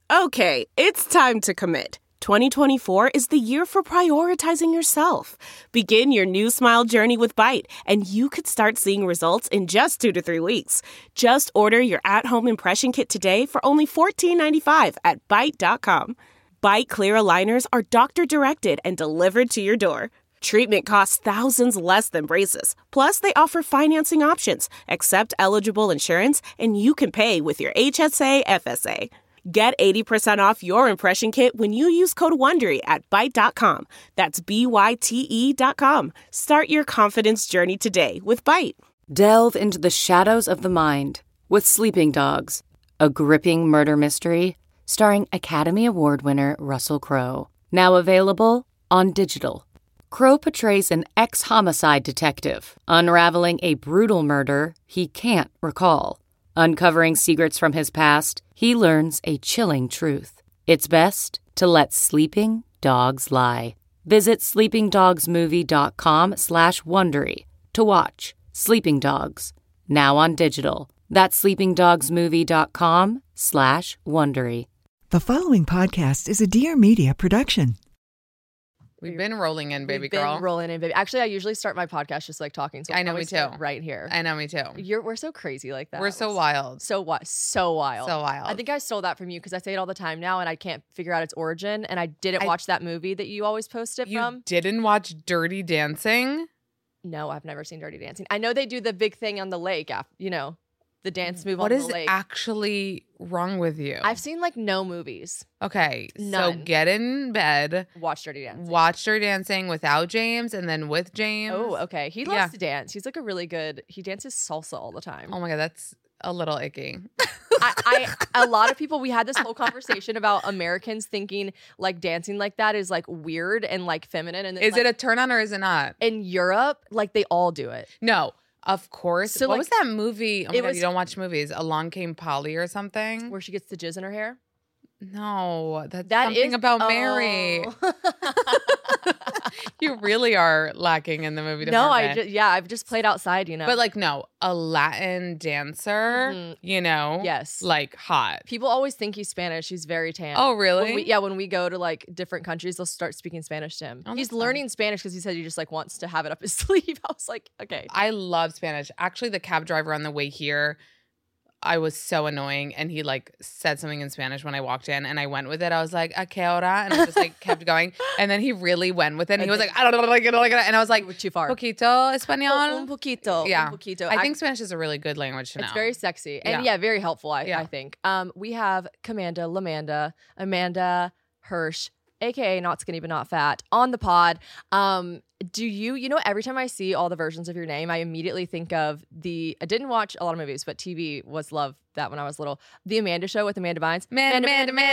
Okay, it's time to commit. 2024 is the year for prioritizing yourself. Begin your new smile journey with Byte, and you could start seeing results in just 2 to 3 weeks. Just order your at-home impression kit today for only $14.95 at Byte.com. Byte Clear aligners are doctor-directed and delivered to your door. Treatment costs thousands less than braces. Plus, they offer financing options, accept eligible insurance, and you can pay with your HSA FSA. Get 80% off your impression kit when you use code WONDERY at Byte.com. That's BYTE.com. Start your confidence journey today with Byte. Delve into the shadows of the mind with Sleeping Dogs, a gripping murder mystery starring Academy Award winner Russell Crowe. Now available on digital. Crowe portrays an ex-homicide detective unraveling a brutal murder he can't recall. Uncovering secrets from his past, he learns a chilling truth. It's best to let sleeping dogs lie. Visit sleepingdogsmovie.com/Wondery to watch Sleeping Dogs, now on digital. That's sleepingdogsmovie.com/Wondery. The following podcast is a Dear Media production. We've been rolling in, baby We've girl. been rolling in, baby. Actually, I usually start my podcast just like talking. So I know, me always too. start right here. I know, me too. We're so crazy like that. We're so wild. So what? So wild. So wild. I think I stole that from you because I say it all the time now, and I can't figure out its origin. And I didn't watch that movie that you always post it You from. didn't watch Dirty Dancing? No, I've never seen Dirty Dancing. I know they do the big thing on the lake. The dance move What on is the lake. actually wrong with you? I've seen like no movies. Okay, None. so get in bed, Watch Dirty Dancing. watch Dirty Dancing without James, and then with James. Oh, okay. He loves Yeah. to dance. He's like a really good. He dances salsa all the time. Oh my God, that's a little icky. A lot of people, we had this whole conversation about Americans thinking like dancing like that is like weird and like feminine. And Is it a turn on or is it not? in Europe, like they all do it. No, of course. So, what like, was that movie? Oh my it God, was- you don't watch movies. Along Came Polly or something? Where she gets the jizz in her hair. No, that's That something is about Mary. Oh. You really are lacking in the movie No, department. I've just played outside, But like, no, a Latin dancer, Mhm. Yes. like hot. People always think he's Spanish. He's very tan. Oh, really? When we go to like different countries, they'll start speaking Spanish to him. Oh, He's that's fun. learning Spanish because he said he just like wants to have it up his sleeve. I was like, okay. I love Spanish. Actually, the cab driver on the way here, I was so annoying, and he like said something in Spanish when I walked in, and I went with it. I was like, "A qué hora?" And I just like kept going, and then he really went with it. And he was like, "I don't like it," and I was like, We're too far. "Poquito español." Un poquito. Yeah. Un poquito. I think Spanish is a really good language to know. It's very sexy and Yeah. very helpful. I Yeah. think. We have Amanda Hirsch, aka Not Skinny But Not Fat, on the pod. Do you know, every time I see all the versions of your name, I immediately think of I didn't watch a lot of movies, but TV was love that when I was little. The Amanda Show with Amanda Bynes. Amanda.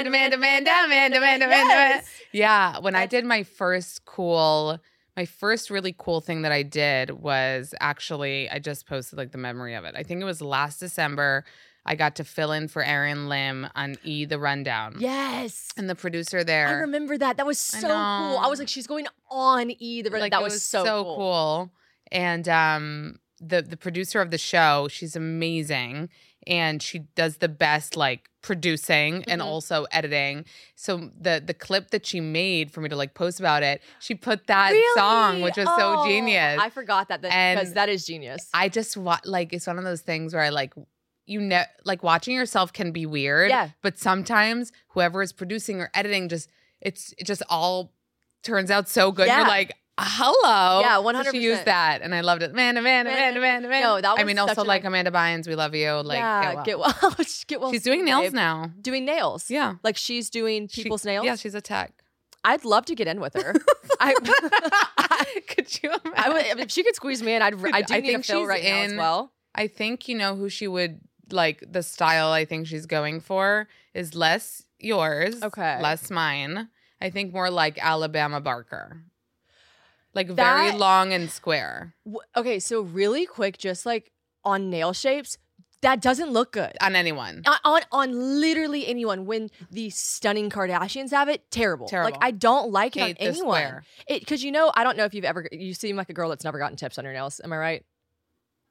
Yes. Yeah, when I did my first really cool thing that I did was actually, I just posted like the memory of it. I think it was last December. I got to fill in for Erin Lim on The Rundown. Yes. And the producer there. I remember that. That was so cool. know. I was like, she's going on Like, that it was so cool. And the producer of the show, she's amazing. And she does the best like producing and also editing. So the clip that she made for me to like post about it, she put that song, which was so genius. I forgot that because that is genius. I just like, it's one of those things where I like, like watching yourself can be weird. Yeah. But sometimes whoever is producing or editing it just all turns out so good. Yeah. You're like, hello. Yeah, So she 100%. used that, and I loved it. Amanda. No, that I was mean, such also an like Amanda Bynes, we love you. Like, get well. Get well. She's doing nails now. Doing nails. Yeah. Like she's doing people's nails. Yeah, she's a tech. I'd love to get in with her. Could you imagine? If she could squeeze me in, I do I need think a fill she's right now as in- well. I think you know who she would like. The style I think she's going for is less yours, Okay. less mine. I think more like Alabama Barker, like very That- long and square Okay, so really quick, just like on nail shapes, that doesn't look good. on anyone. On literally anyone. When the stunning Kardashians have it, terrible. Terrible. Like I don't like it Hate on the anyone. square. Because I don't know if you seem like a girl that's never gotten tips on your nails. Am I right?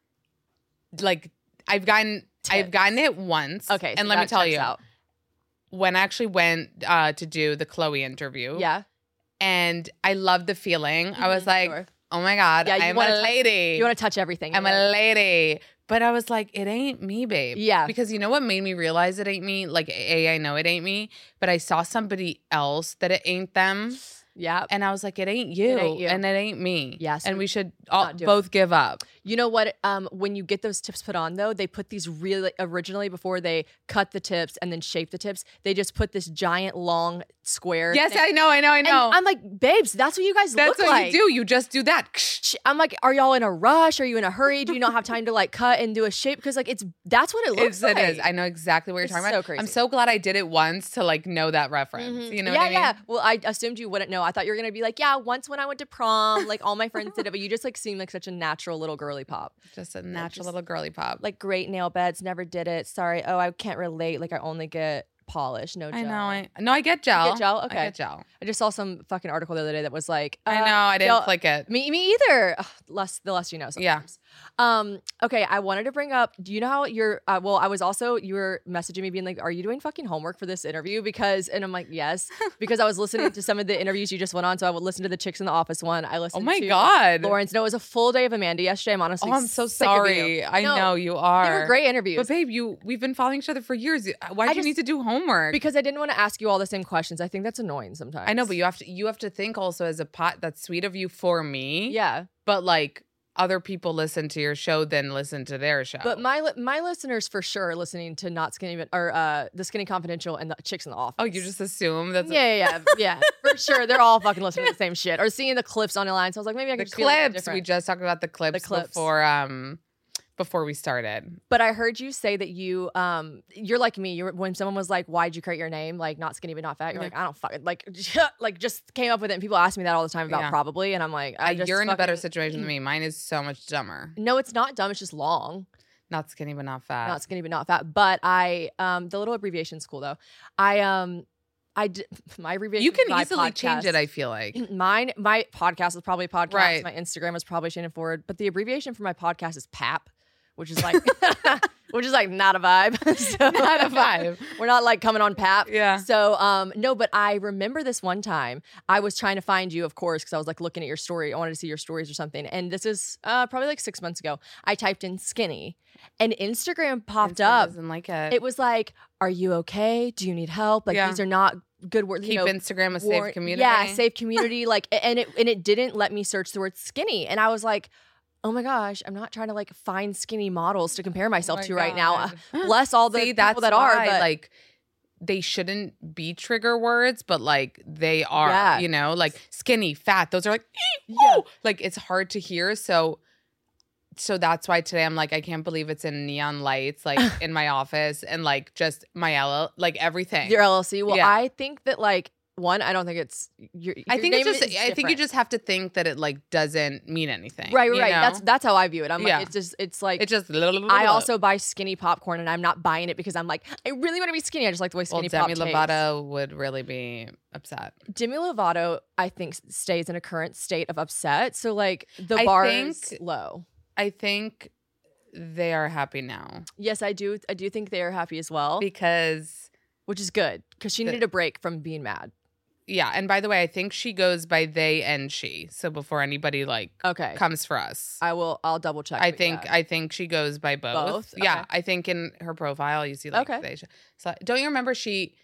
Like I've gotten it once. Okay, so and let me that tell checks you, out. when I actually went to do the Chloe interview. Yeah. And I loved the feeling. I was like, sure. oh my God, Yeah, I'm a lady. You want to touch everything. I'm a lady. But I was like, it ain't me, babe. Yeah. Because you know what made me realize it ain't me? Like, I know it ain't me, but I saw somebody else that it ain't them. Yeah. And I was like, it ain't you. ain't you. And it ain't me. Yeah, so and we should not do both give up. You know what? When you get those tips put on, though, they put these really originally before they cut the tips and then shape the tips. They just put this giant long square. Yes, thing. I know. And I'm like, babes, that's what you guys That's look what like. you do. You just do that. I'm like, are y'all in a rush? Are you in a hurry? Do you not have time to like cut and do a shape? Because like that's what it looks like. It is. I know exactly what you're It's talking so about. crazy. I'm so glad I did it once to like know that reference. You know yeah, what I mean? yeah. Well, I assumed you wouldn't know. I thought you were gonna be like, yeah, once when I went to prom, like all my friends did it, but you just like seem like such a natural little girly pop. Just a natural little girly pop. Like great nail beds, never did it. Sorry. Oh, I can't relate. Like I only get polish, no gel. I know. I get gel. You get gel? Okay. I get gel. I just saw some fucking article the other day that was like, I know. I didn't click it. Me either. Ugh, the less you know. Sometimes. Yeah. Okay. I wanted to bring up. Do you know how you're? Well, I was also. You were messaging me being like, "Are you doing fucking homework for this interview?" And I'm like, "Yes," because I was listening to some of the interviews you just went on. So I would listen to the Chicks in the Office one. I listened. Oh my to God, Lawrence. No, it was a full day of Amanda yesterday. I'm honestly. Oh, I'm so sick of sorry. you. I No, know you are. They were great interviews. But babe, we've been following each other for years. Why do you need to do homework? Because I didn't want to ask you all the same questions. I think that's annoying sometimes. I know, but you have to think also as a pot. That's sweet of you for me. Yeah. But like other people listen to your show, then listen to their show. But my listeners for sure are listening to Not Skinny or the Skinny Confidential and the Chicks in the Office. Oh, you just assume that's yeah, for sure. They're all fucking listening to the same shit or seeing the clips online. So I was like, maybe I the could just be a little clips. different. We just talked about the clips, before we started. But I heard you say that you're like me. When someone was like, "Why'd you create your name?" Like not skinny but not fat. You're like, I don't fucking like just came up with it. And people ask me that all the time about probably, and I'm like, you're in a better situation than me. Mine is so much dumber. No, it's not dumb. It's just long. Not skinny but not fat. Not skinny but not fat. But the little abbreviation's cool though. I did my abbreviation. You can my easily podcast. change it, I feel like. My podcast is probably podcast. Right. My Instagram is probably Shannon Ford. But the abbreviation for my podcast is PAP, which is like not a vibe. So, not a vibe. We're not like coming on PAP. Yeah. So no, but I remember this one time I was trying to find you, of course, because I was like looking at your story. I wanted to see your stories or something. And this is probably like 6 months ago. I typed in skinny and Instagram popped up. Doesn't like it. It was like, "Are you okay? Do you need help?" Like these are not good words. Keep Instagram a safe community. Yeah, safe community. Like, and it didn't let me search the word skinny, and I was like, oh my gosh, I'm not trying to like find skinny models to compare myself to right now. Bless all the people that are, but like they shouldn't be trigger words, but like they are, you know, like skinny, fat. Those are like, like it's hard to hear. So that's why today I'm like, I can't believe it's in neon lights, like in my office and like just my like everything. Your LLC. Well, I think that like, one, I don't think it's I think you just have to think that it like doesn't mean anything. Right. You know? That's how I view it. I'm like, it's like I also buy skinny popcorn and I'm not buying it because I'm like, I really want to be skinny. I just like the way skinny pop tastes. Demi Lovato would really be upset. Demi Lovato, I think, stays in a current state of upset. So like the bar is low. I think they are happy now. Yes, I do. I do think they are happy as well. Which is good because she needed a break from being mad. Yeah, and by the way, I think she goes by they and she. So before anybody like comes for us, I'll double check. I think she goes by both. Both? Yeah, Okay. I think in her profile you see like they. So don't you remember she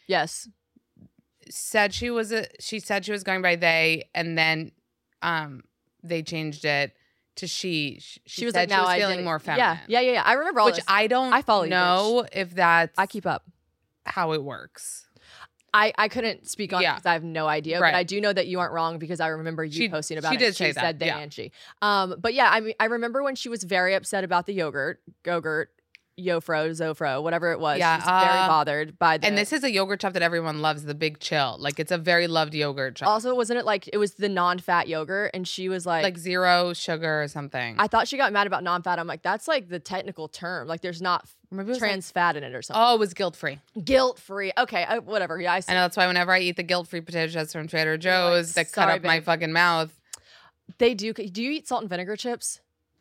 said she was going by they, and then they changed it to she. She was like, she was feeling more feminine. Yeah. I remember all this. Which I don't know if that's I keep up how it works. I couldn't speak on it because I have no idea, Right. but I do know that you aren't wrong because I remember you posting about it. She did say that. Said they and she. But yeah, I mean, I remember when she was very upset about the Yogurt, Zofro, whatever it was. Yeah, she was very bothered by the. And this is a yogurt shop that everyone loves, the Big Chill. Like it's a very loved yogurt shop. Also, wasn't it like it was the non-fat yogurt, and she was like zero sugar or something. I thought she got mad about non-fat. I'm like, that's like the technical term. Like there's not trans fat in it or something. Oh, it was guilt-free. Guilt-free. Okay, whatever. Yeah, I know that's why whenever I eat the guilt-free potato chips from Trader Joe's that cut up my fucking mouth. They do. Do you eat salt and vinegar chips?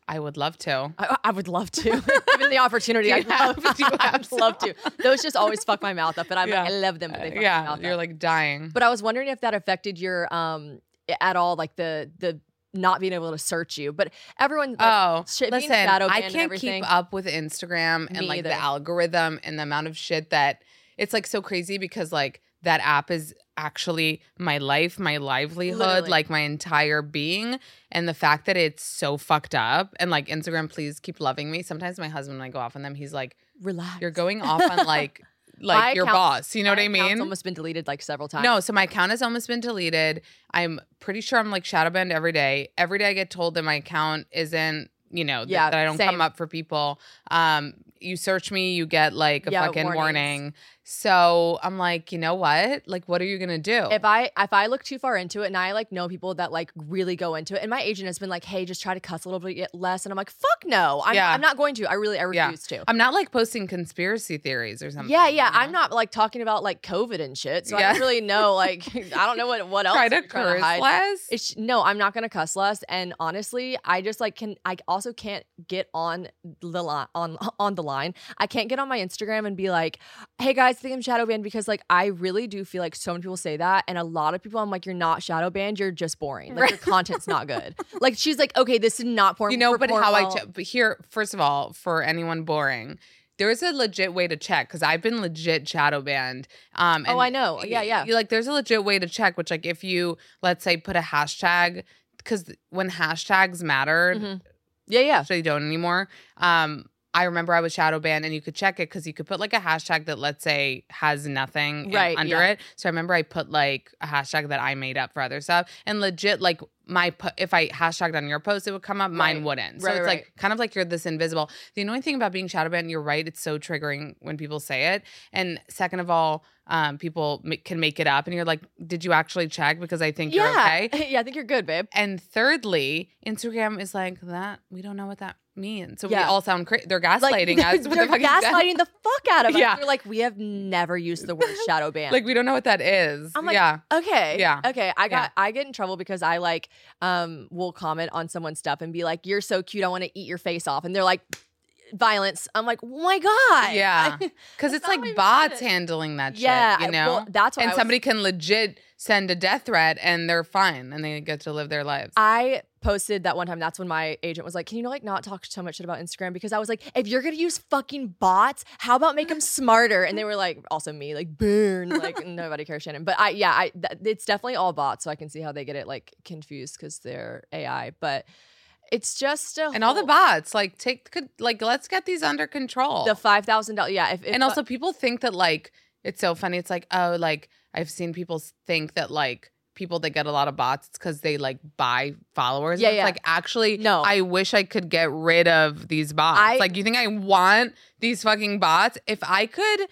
I would love to. I would love to. Given the opportunity, I'd love to. Those just always fuck my mouth up, but I love them. But they fuck my mouth up. You're like dying. But I was wondering if that affected your at all, like the not being able to search you. But everyone, like, listen, I can't keep up with Instagram and like the algorithm and the amount of shit that it's like so crazy because like that app is actually my life, my livelihood, Literally. like my entire being. And the fact that it's so fucked up and like Instagram, please keep loving me. Sometimes my husband, when I go off on them, he's like, relax. You're going off on like your boss. You know what I mean? It's almost been deleted like several times. No, so my account has almost been deleted. I'm pretty sure I'm like shadow banned every day. Every day I get told that my account isn't, that I don't come up for people. You search me, you get like a fucking warning. So I'm like, you know what? Like, what are you gonna do? If I look too far into it, and I like know people that like really go into it, and my agent has been like, hey, just try to cuss a little bit less, and I'm like, fuck no, I'm not going to. I refuse to. I'm not like posting conspiracy theories or something. Yeah. I'm not like talking about like COVID and shit. So I don't really know. Like, I don't know what else. Try to curse less. No, I'm not gonna cuss less. And honestly, I just like I also can't get on the line. I can't get on my Instagram and be like, hey guys, I think I'm shadow banned, because like I really do feel like so many people say that, and a lot of people, I'm like, you're not shadow banned, you're just boring. Like your content's not good. Like she's like, okay, this is not porn. But here, first of all, for anyone boring, there's a legit way to check, because I've been legit shadow banned. I know. Yeah. Like there's a legit way to check, which like if you, let's say, put a hashtag, because when hashtags mattered, actually don't anymore. I remember I was shadow banned, and you could check it because you could put like a hashtag that, let's say, has nothing under it. So I remember I put like a hashtag that I made up for other stuff, and legit like if I hashtagged on your post, it would come up, mine wouldn't. So it's like kind of like you're this invisible. The annoying thing about being shadow banned, you're right, it's so triggering when people say it. And second of all, people can make it up, and you're like, did you actually check? Because I think you're okay. Yeah, I think you're good, babe. And thirdly, Instagram is like that. We don't know what that means. So we all sound crazy. They're gaslighting us. They're gaslighting the fuck out of us. They're like, we have never used the word shadow ban. Like, we don't know what that is. I'm like, okay. Yeah. Okay. I get in trouble because I like will comment on someone's stuff and be like, you're so cute, I want to eat your face off. And they're like, violence. I'm like, oh my God. Yeah. Because it's like bots handling that shit, well, that's why. And somebody can legit send a death threat and they're fine and they get to live their lives. I posted that one time. That's when my agent was like, can you like not talk so much shit about Instagram? Because I was like, if you're going to use fucking bots, how about make them smarter? And they were like, also me, like, burn. Like, nobody cares, Shannon. But it's definitely all bots. So I can see how they get it like confused because they're AI. But it's just and all the bots like let's get these under control. The $5,000, yeah. And also people think that like it's so funny. It's like, oh, like I've seen people think that like people that get a lot of bots, it's because they like buy followers. It's like, actually, no. I wish I could get rid of these bots. Like, you think I want these fucking bots? If I could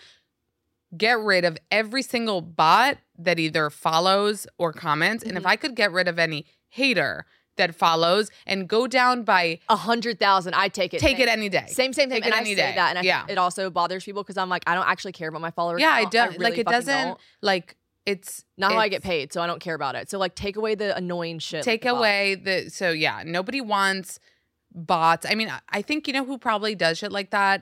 get rid of every single bot that either follows or comments, and if I could get rid of any hater that follows and go down by 100,000, I'd take it. Take it any day. Same. Take and it I any say day. that, and it also bothers people because I'm like, I don't actually care about my followers. Yeah, I don't. Really, like, it doesn't. Like, it's not how I get paid, so I don't care about it. So like, take away the annoying shit. Take away the. So yeah, nobody wants bots. I mean, I think who probably does shit like that.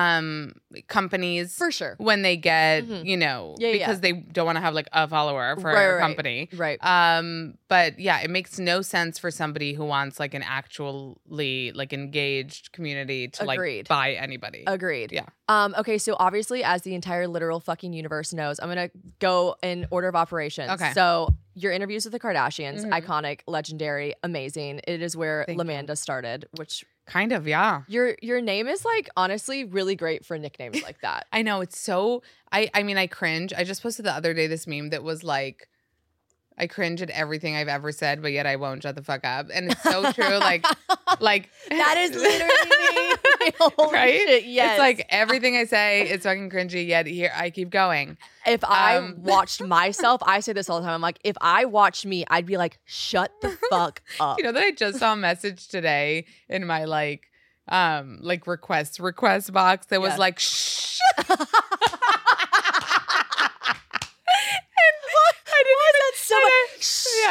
Companies, for sure, when they get because they don't want to have like a follower for a company, right? But yeah, it makes no sense for somebody who wants like an actually like engaged community to like buy anybody. Agreed. Yeah. Okay, so obviously, as the entire literal fucking universe knows, I'm gonna go in order of operations. Okay. So your interviews with the Kardashians, iconic, legendary, amazing. It is where LaManda started, which kind of, yeah. Your name is like honestly really great for nicknames like that. I know, it's so. I mean, I cringe. I just posted the other day this meme that was like, I cringe at everything I've ever said, but yet I won't shut the fuck up. And it's so true. Like that is literally me. Holy right? Shit, yes. It's like everything I say is fucking cringy, yet here I keep going. If I watched myself, I say this all the time. I'm like, if I watched me, I'd be like, shut the fuck up. You know that I just saw a message today in my like request box that was like, shh.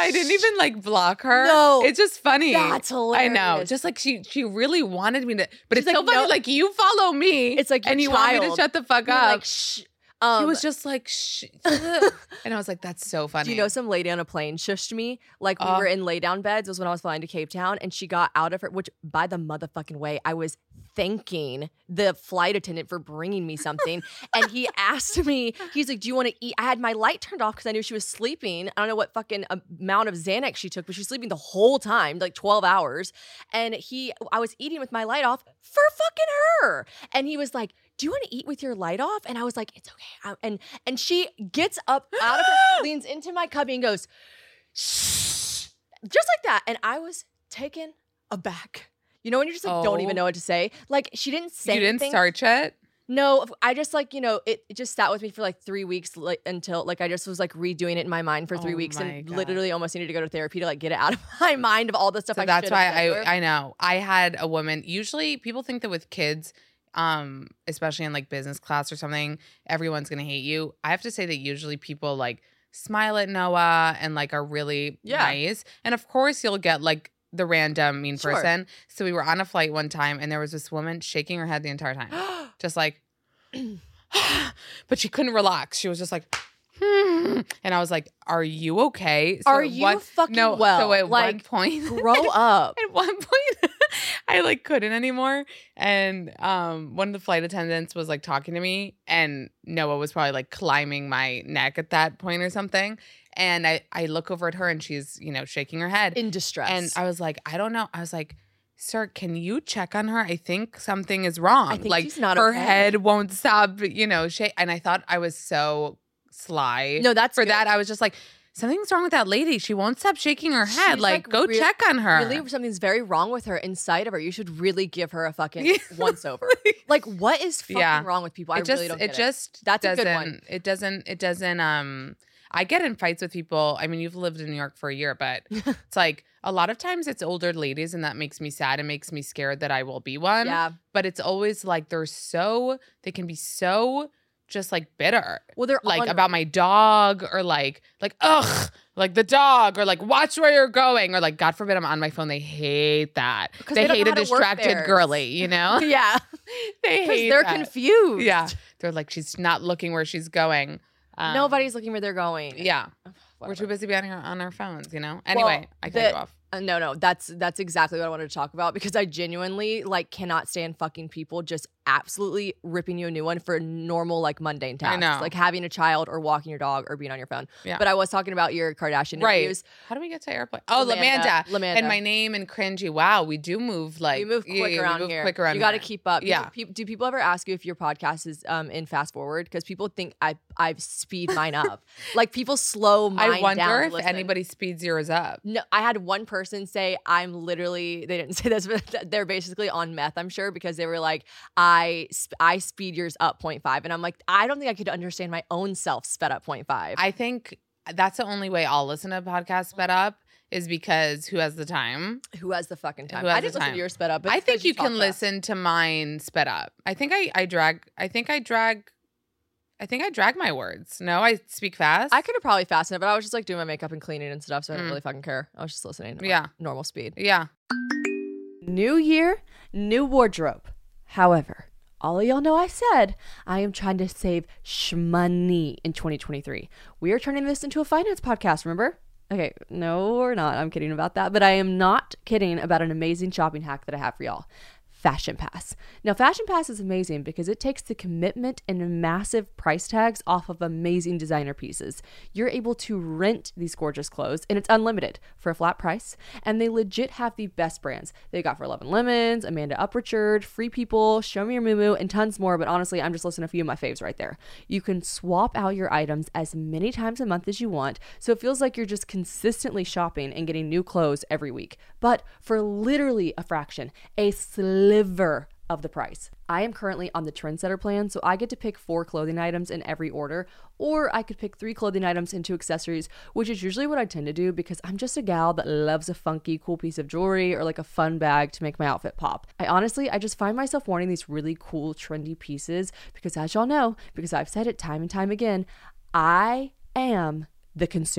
I didn't even like block her. No. It's just funny. That's hilarious. I know. Just like she really wanted me to, but She's it's so like, funny. no. Like you follow me. It's like your and you want me to child. shut the fuck You're up. like, shh. He was just like, shh. And I was like, that's so funny. Do you know some lady on a plane shushed me? Like we were in lay down beds. It was when I was flying to Cape Town, and she got out of her, which by the motherfucking way, I was thanking the flight attendant for bringing me something. And he asked me, he's like, do you want to eat? I had my light turned off because I knew she was sleeping. I don't know what fucking amount of Xanax she took, but she was sleeping the whole time, like 12 hours. And I was eating with my light off for fucking her. And he was like, do you want to eat with your light off? And I was like, it's okay. And she gets up out of her, leans into my cubby and goes, shh, just like that. And I was taken aback. You know when you're just like, don't even know what to say? Like, she didn't say anything. You didn't start yet? No, I just like, it just sat with me for like 3 weeks until like I just was like redoing it in my mind for 3 weeks and literally almost needed to go to therapy to like get it out of my mind of all the stuff So I that's should have why said to her. I know. I had a woman, usually people think that with kids, especially in like business class or something, everyone's gonna hate you. I have to say that usually people like smile at Noah and like are really nice. And of course you'll get like the random mean person. So we were on a flight one time and there was this woman shaking her head the entire time. Just like, but she couldn't relax. She was just like, and I was like, are you okay? So are you fucking well? So at like, one point, grow up. At one point, I like couldn't anymore. And one of the flight attendants was like talking to me, and Noah was probably like climbing my neck at that point or something. And I look over at her and she's, shaking her head. In distress. And I was like, I don't know. I was like, sir, can you check on her? I think something is wrong. I think like she's not her okay. head won't stop, shake. And I thought I was so sly. No, that's for good. that. I was just like, something's wrong with that lady. She won't stop shaking her head. She's like go check on her. Really, something's very wrong with her inside of her. You should really give her a fucking once over. Like, what is fucking wrong with people? I really don't get it. That's a good one. It doesn't. I get in fights with people. I mean, you've lived in New York for a year, but it's like a lot of times it's older ladies, and that makes me sad and makes me scared that I will be one. Yeah. But it's always like they can be so just like bitter. Well, they're like about my dog, or like ugh, like the dog, or like watch where you're going, or like God forbid I'm on my phone. They hate that. They hate a distracted girly, Yeah. They hate they're that. confused. Yeah. They're like, she's not looking where she's going. Nobody's looking where they're going. Yeah. We're too busy being on our phones, Anyway, I cut you off. No, that's exactly what I wanted to talk about, because I genuinely like cannot stand fucking people just absolutely ripping you a new one for normal like mundane tasks. I know. Like having a child or walking your dog or being on your phone. Yeah. But I was talking about your Kardashian interviews. How do we get to airplane? Oh, Lamanda. And my name and cringy. Wow, we do move like We move quick around we move here. Quick around you got to here. keep up. Yeah. Do people ever ask you if your podcast is in fast forward? Because people think I've speed mine up. Like people slow mine down. I wonder to if listen. anybody speeds yours up. No, I had one person say I'm literally, they didn't say this, but they're basically on meth, I'm sure, because they were like, I speed yours up 0.5. And I'm like, I don't think I could understand my own self sped up 0.5. I think that's the only way I'll listen to a podcast sped up, is because who has the time? Who has the fucking time? Who has I the didn't listen time? to yours sped up. But I think you talk can fast. listen to mine sped up. I think I drag my words. No, I speak fast. I could have probably fastened it, but I was just like doing my makeup and cleaning and stuff, so I didn't really fucking care. I was just listening. Yeah. Normal speed. Yeah. New year, new wardrobe. However, all of y'all know I said I am trying to save shmoney in 2023. We are turning this into a finance podcast, remember? Okay, no, we're not. I'm kidding about that. But I am not kidding about an amazing shopping hack that I have for y'all. Fashion Pass. Now, Fashion Pass is amazing because it takes the commitment and massive price tags off of amazing designer pieces. You're able to rent these gorgeous clothes, and it's unlimited for a flat price. And they legit have the best brands. They got For 11 Lemons, Amanda Uprichard, Free People, Show Me Your Mumu, and tons more. But honestly, I'm just listing a few of my faves right there. You can swap out your items as many times a month as you want, so it feels like you're just consistently shopping and getting new clothes every week. But for literally a fraction, a sliver of the price. I am currently on the Trendsetter plan, so I get to pick 4 clothing items in every order, or I could pick 3 clothing items and 2 accessories, which is usually what I tend to do because I'm just a gal that loves a funky, cool piece of jewelry or like a fun bag to make my outfit pop. I just find myself wanting these really cool, trendy pieces because, as y'all know, because I've said it time and time again, I am the consumer.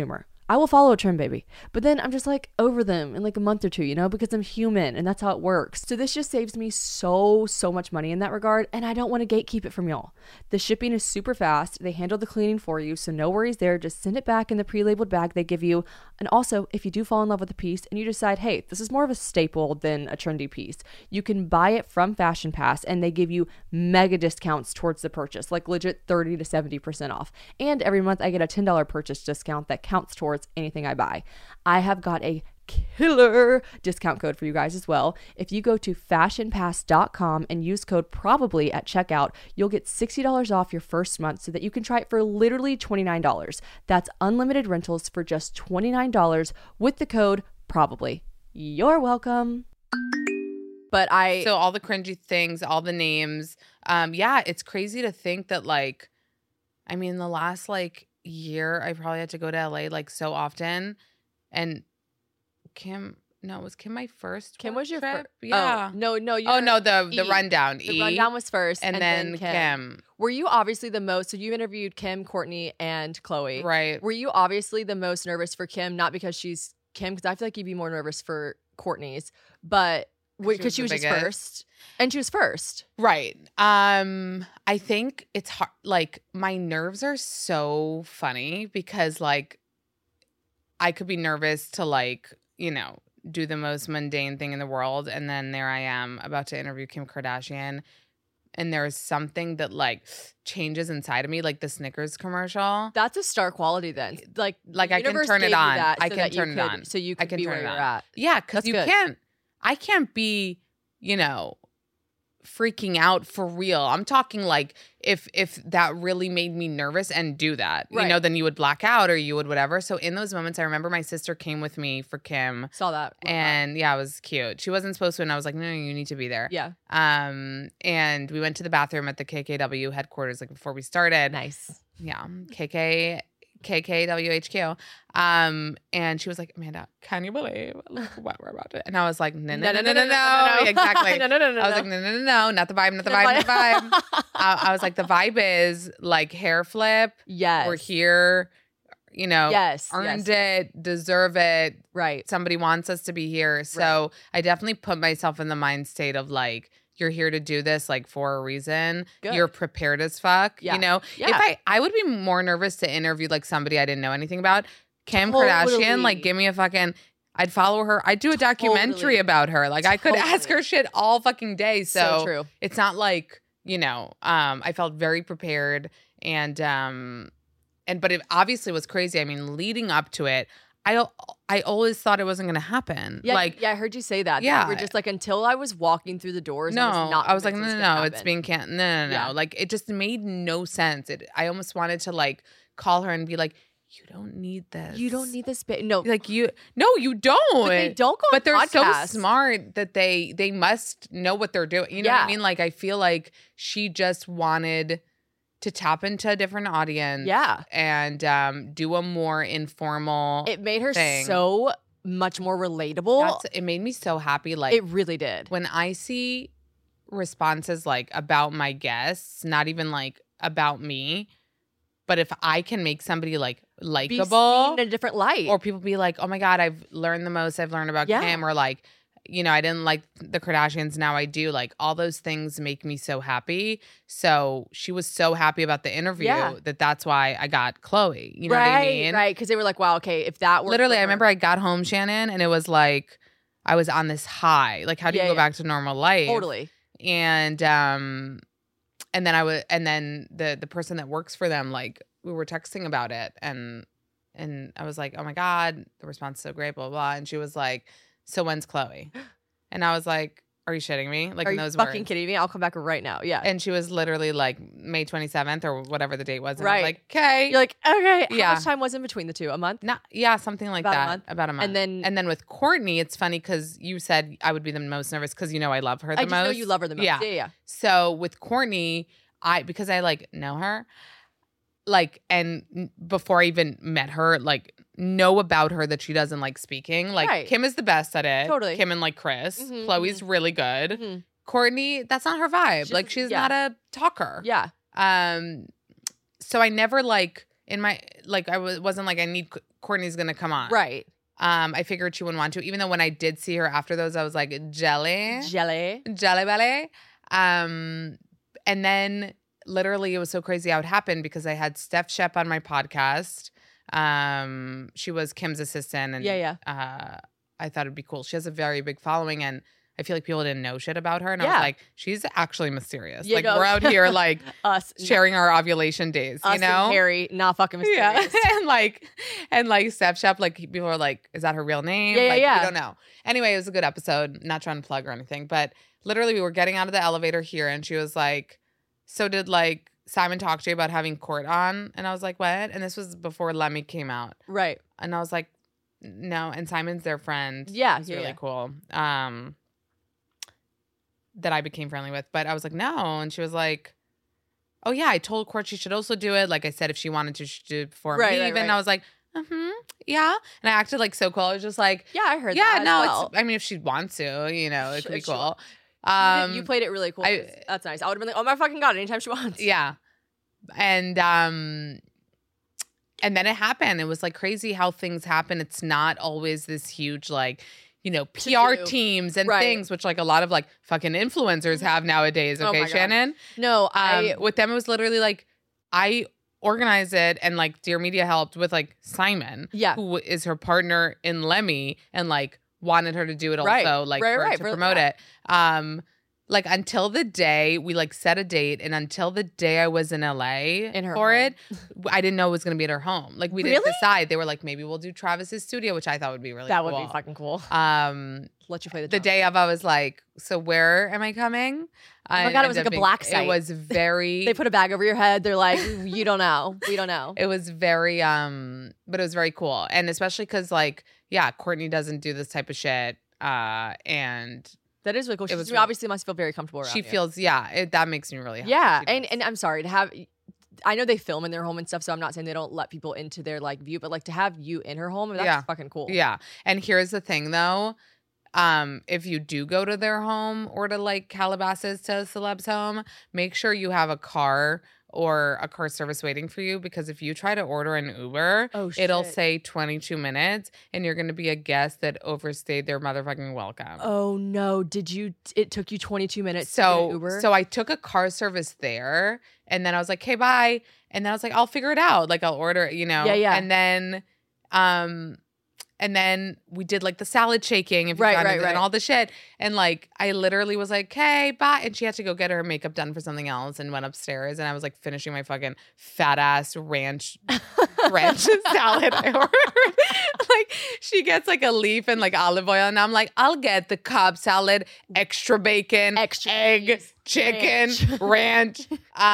I will follow a trend baby. But then I'm just like over them in like a month or two, you know, because I'm human and that's how it works. So this just saves me so much money in that regard. And I don't want to gatekeep it from y'all. The shipping is super fast. They handle the cleaning for you. So no worries there. Just send it back in the pre-labeled bag they give you. And also, if you do fall in love with a piece and you decide, hey, this is more of a staple than a trendy piece, you can buy it from Fashion Pass and they give you mega discounts towards the purchase, like legit 30 to 70% off. And every month I get a $10 purchase discount that counts towards anything I buy. I have got a killer discount code for you guys as well. If you go to fashionpass.com and use code probably at checkout, you'll get $60 off your first month so that you can try it for literally $29. That's unlimited rentals for just $29 with the code probably. You're welcome. But So all the cringy things, all the names. Yeah, it's crazy to think that like, I mean, the last like year I probably had to go to LA like so often. And was Kim my first Kim was your trip? first. Yeah. Oh, no. The rundown. The rundown was first. And then Kim. Were you obviously the most, so you interviewed Kim, Courtney, and Chloe. Right. Were you obviously the most nervous for Kim? Not because she's Kim, because I feel like you'd be more nervous for Courtney's, but because she was just first. And she was first. Right. I think it's hard. Like, my nerves are so funny because, like, I could be nervous to, like, you know, do the most mundane thing in the world. And then there I am about to interview Kim Kardashian. And there's something that, like, changes inside of me, like the Snickers commercial. That's a star quality then. Like I can turn it on. I can turn it on. So you can be where you're at. Yeah, because I can't be, you know, freaking out for real. I'm talking like if that really made me nervous and do that, you know, then you would black out or you would whatever. So in those moments, I remember my sister came with me for Kim. Saw that. And yeah, it was cute. She wasn't supposed to, and I was like, no, you need to be there. Yeah. And we went to the bathroom at the KKW headquarters like before we started. Nice. Yeah. KKWHQ. And she was like, Amanda, can you believe what we're about to? And I was like, no. Exactly. No. I was like, no, not the vibe, not the vibe. I was like, the vibe is like hair flip. Yes. We're here, you know, earned it, deserve it. Right. Somebody wants us to be here. So I definitely put myself in the mind state of like, you're here to do this like for a reason. Good. You're prepared as fuck. Yeah. You know, Yeah. if I would be more nervous to interview like somebody I didn't know anything about. Kim Kardashian, like give me a fucking, I'd follow her. I'd do a documentary about her. Like I could ask her shit all fucking day. So true. It's not like, you know, I felt very prepared but it obviously was crazy. I mean, leading up to it, I always thought it wasn't going to happen. Yeah, like, I heard you say that. Yeah. We're just like, until I was walking through the doors. No, I was like, no, it's being no. Yeah. Like, it just made no sense. I almost wanted to like call her and be like, you don't need this. You don't need this. No, like you don't. But they don't go on But they're podcasts. so smart that they must know what they're doing. You know what I mean? Like, I feel like she just wanted to tap into a different audience. Yeah. And do a more informal It made her thing. so much more relatable. It made me so happy. Like, it really did. when I see responses like about my guests, not even like about me, but if I can make somebody like Be likable seen in a different light. or people be like, oh my God, I've learned the most I've learned about Yeah. Kim, or like, you know, I didn't like the Kardashians, now I do. Like, all those things make me so happy. So she was so happy about the interview that's why I got Chloe. You know what I mean? Right. Because they were like, wow, okay, if that were Literally, I remember I got home, Shannon, and it was like I was on this high. Like, how do you go back to normal life? Totally. And then the person that works for them, like, we were texting about it, and I was like, oh my God, the response is so great, blah, blah, blah. And she was like, so when's Chloe? And I was like, are you shitting me? Like, Are in you those fucking words. kidding me? I'll come back right now. Yeah. And she was literally like May 27th or whatever the date was. And I Right. was like, okay. You're like, okay. How Yeah. much time was in between the two? A month? Something like About a that. month? About a month. And then with Courtney, it's funny because you said I would be the most nervous because, you know, I love her the I most. just know you love her the most. Yeah. So with Courtney, because I like know her, like, and before I even met her, like, know about her that she doesn't like speaking. Like, Right. Kim is the best at it. Totally. Kim and like Chris. Mhm, Chloe's really good. Mhm. Courtney, that's not her vibe. She's- Like, she's yeah. not a talker. Yeah. So I never like in my like wasn't like I need Courtney's gonna come on. Right. I figured she wouldn't want to, even though when I did see her after those, I was like jelly belly. And then literally it was so crazy how it happened because I had Steph Shep on my podcast. She was Kim's assistant, and I thought it'd be cool. She has a very big following, and I feel like people didn't know shit about her. And I was like, she's actually mysterious. Like, we're out here, like, us sharing our ovulation days, you know? And Harry, not fucking mysterious. Yeah. and like, Steph Shep, like, people are like, is that her real name? We don't know. Anyway, it was a good episode. Not trying to plug or anything. But literally, we were getting out of the elevator here, and she was like, so did, like, Simon talk to you about having Court on? And I was like, what? And this was before Lemmy came out. Right. And I was like, no. And Simon's their friend. Yeah. It's really cool. That I became friendly with. But I was like, no. And she was like, oh, yeah, I told Court she should also do it. Like I said, if she wanted to, she should do it before me. Even. And I was like, yeah. And I acted like so cool. I was just like, yeah, I heard that. Yeah, no, as well. I mean, if she wants to, you know, it could be cool. You played it really cool. That's nice. I would have been like, oh my fucking God, anytime she wants. Yeah. And then it happened. It was like crazy how things happen. It's not always this huge, like, you know, PR teams and things, which like a lot of like fucking influencers have nowadays. Okay, Shannon? No, with them, it was literally like, I organized it and like Dear Media helped with like Simon, who is her partner in Lemmy and like wanted her to do it also, to promote it. Like until the day we like set a date and until the day I was in LA for it, I didn't know it was going to be at her home. Like we didn't decide. They were like, maybe we'll do Travis's studio, which I thought would be really cool. That would be fucking cool. Let you play the day of, I was like, so where am I coming? Oh my God, it was like a black site. It was very... They put a bag over your head. They're like, you don't know. We don't know. It was very, but it was very cool. And especially because like, yeah, Courtney doesn't do this type of shit. And... That is really cool. She obviously must feel very comfortable around you. She feels, that makes me really happy. Yeah, and I'm sorry to have... I know they film in their home and stuff, so I'm not saying they don't let people into their like view, but like to have you in her home, that's fucking cool. Yeah. And here's the thing though. If you do go to their home or to like Calabasas to a celeb's home, make sure you have a car or a car service waiting for you, because if you try to order an Uber, it'll say 22 minutes and you're going to be a guest that overstayed their motherfucking welcome. Oh no. It took you 22 minutes to get an Uber? So I took a car service there and then I was like, hey, bye. And then I was like, I'll figure it out. Like I'll order, you know? Yeah. And then we did like the salad shaking and all the shit. And like, I literally was like, okay, bye. And she had to go get her makeup done for something else and went upstairs. And I was like finishing my fucking fat ass ranch salad I ordered. Like she gets like a leaf and like olive oil. And I'm like, I'll get the Cobb salad, extra bacon, extra egg, chicken, ranch,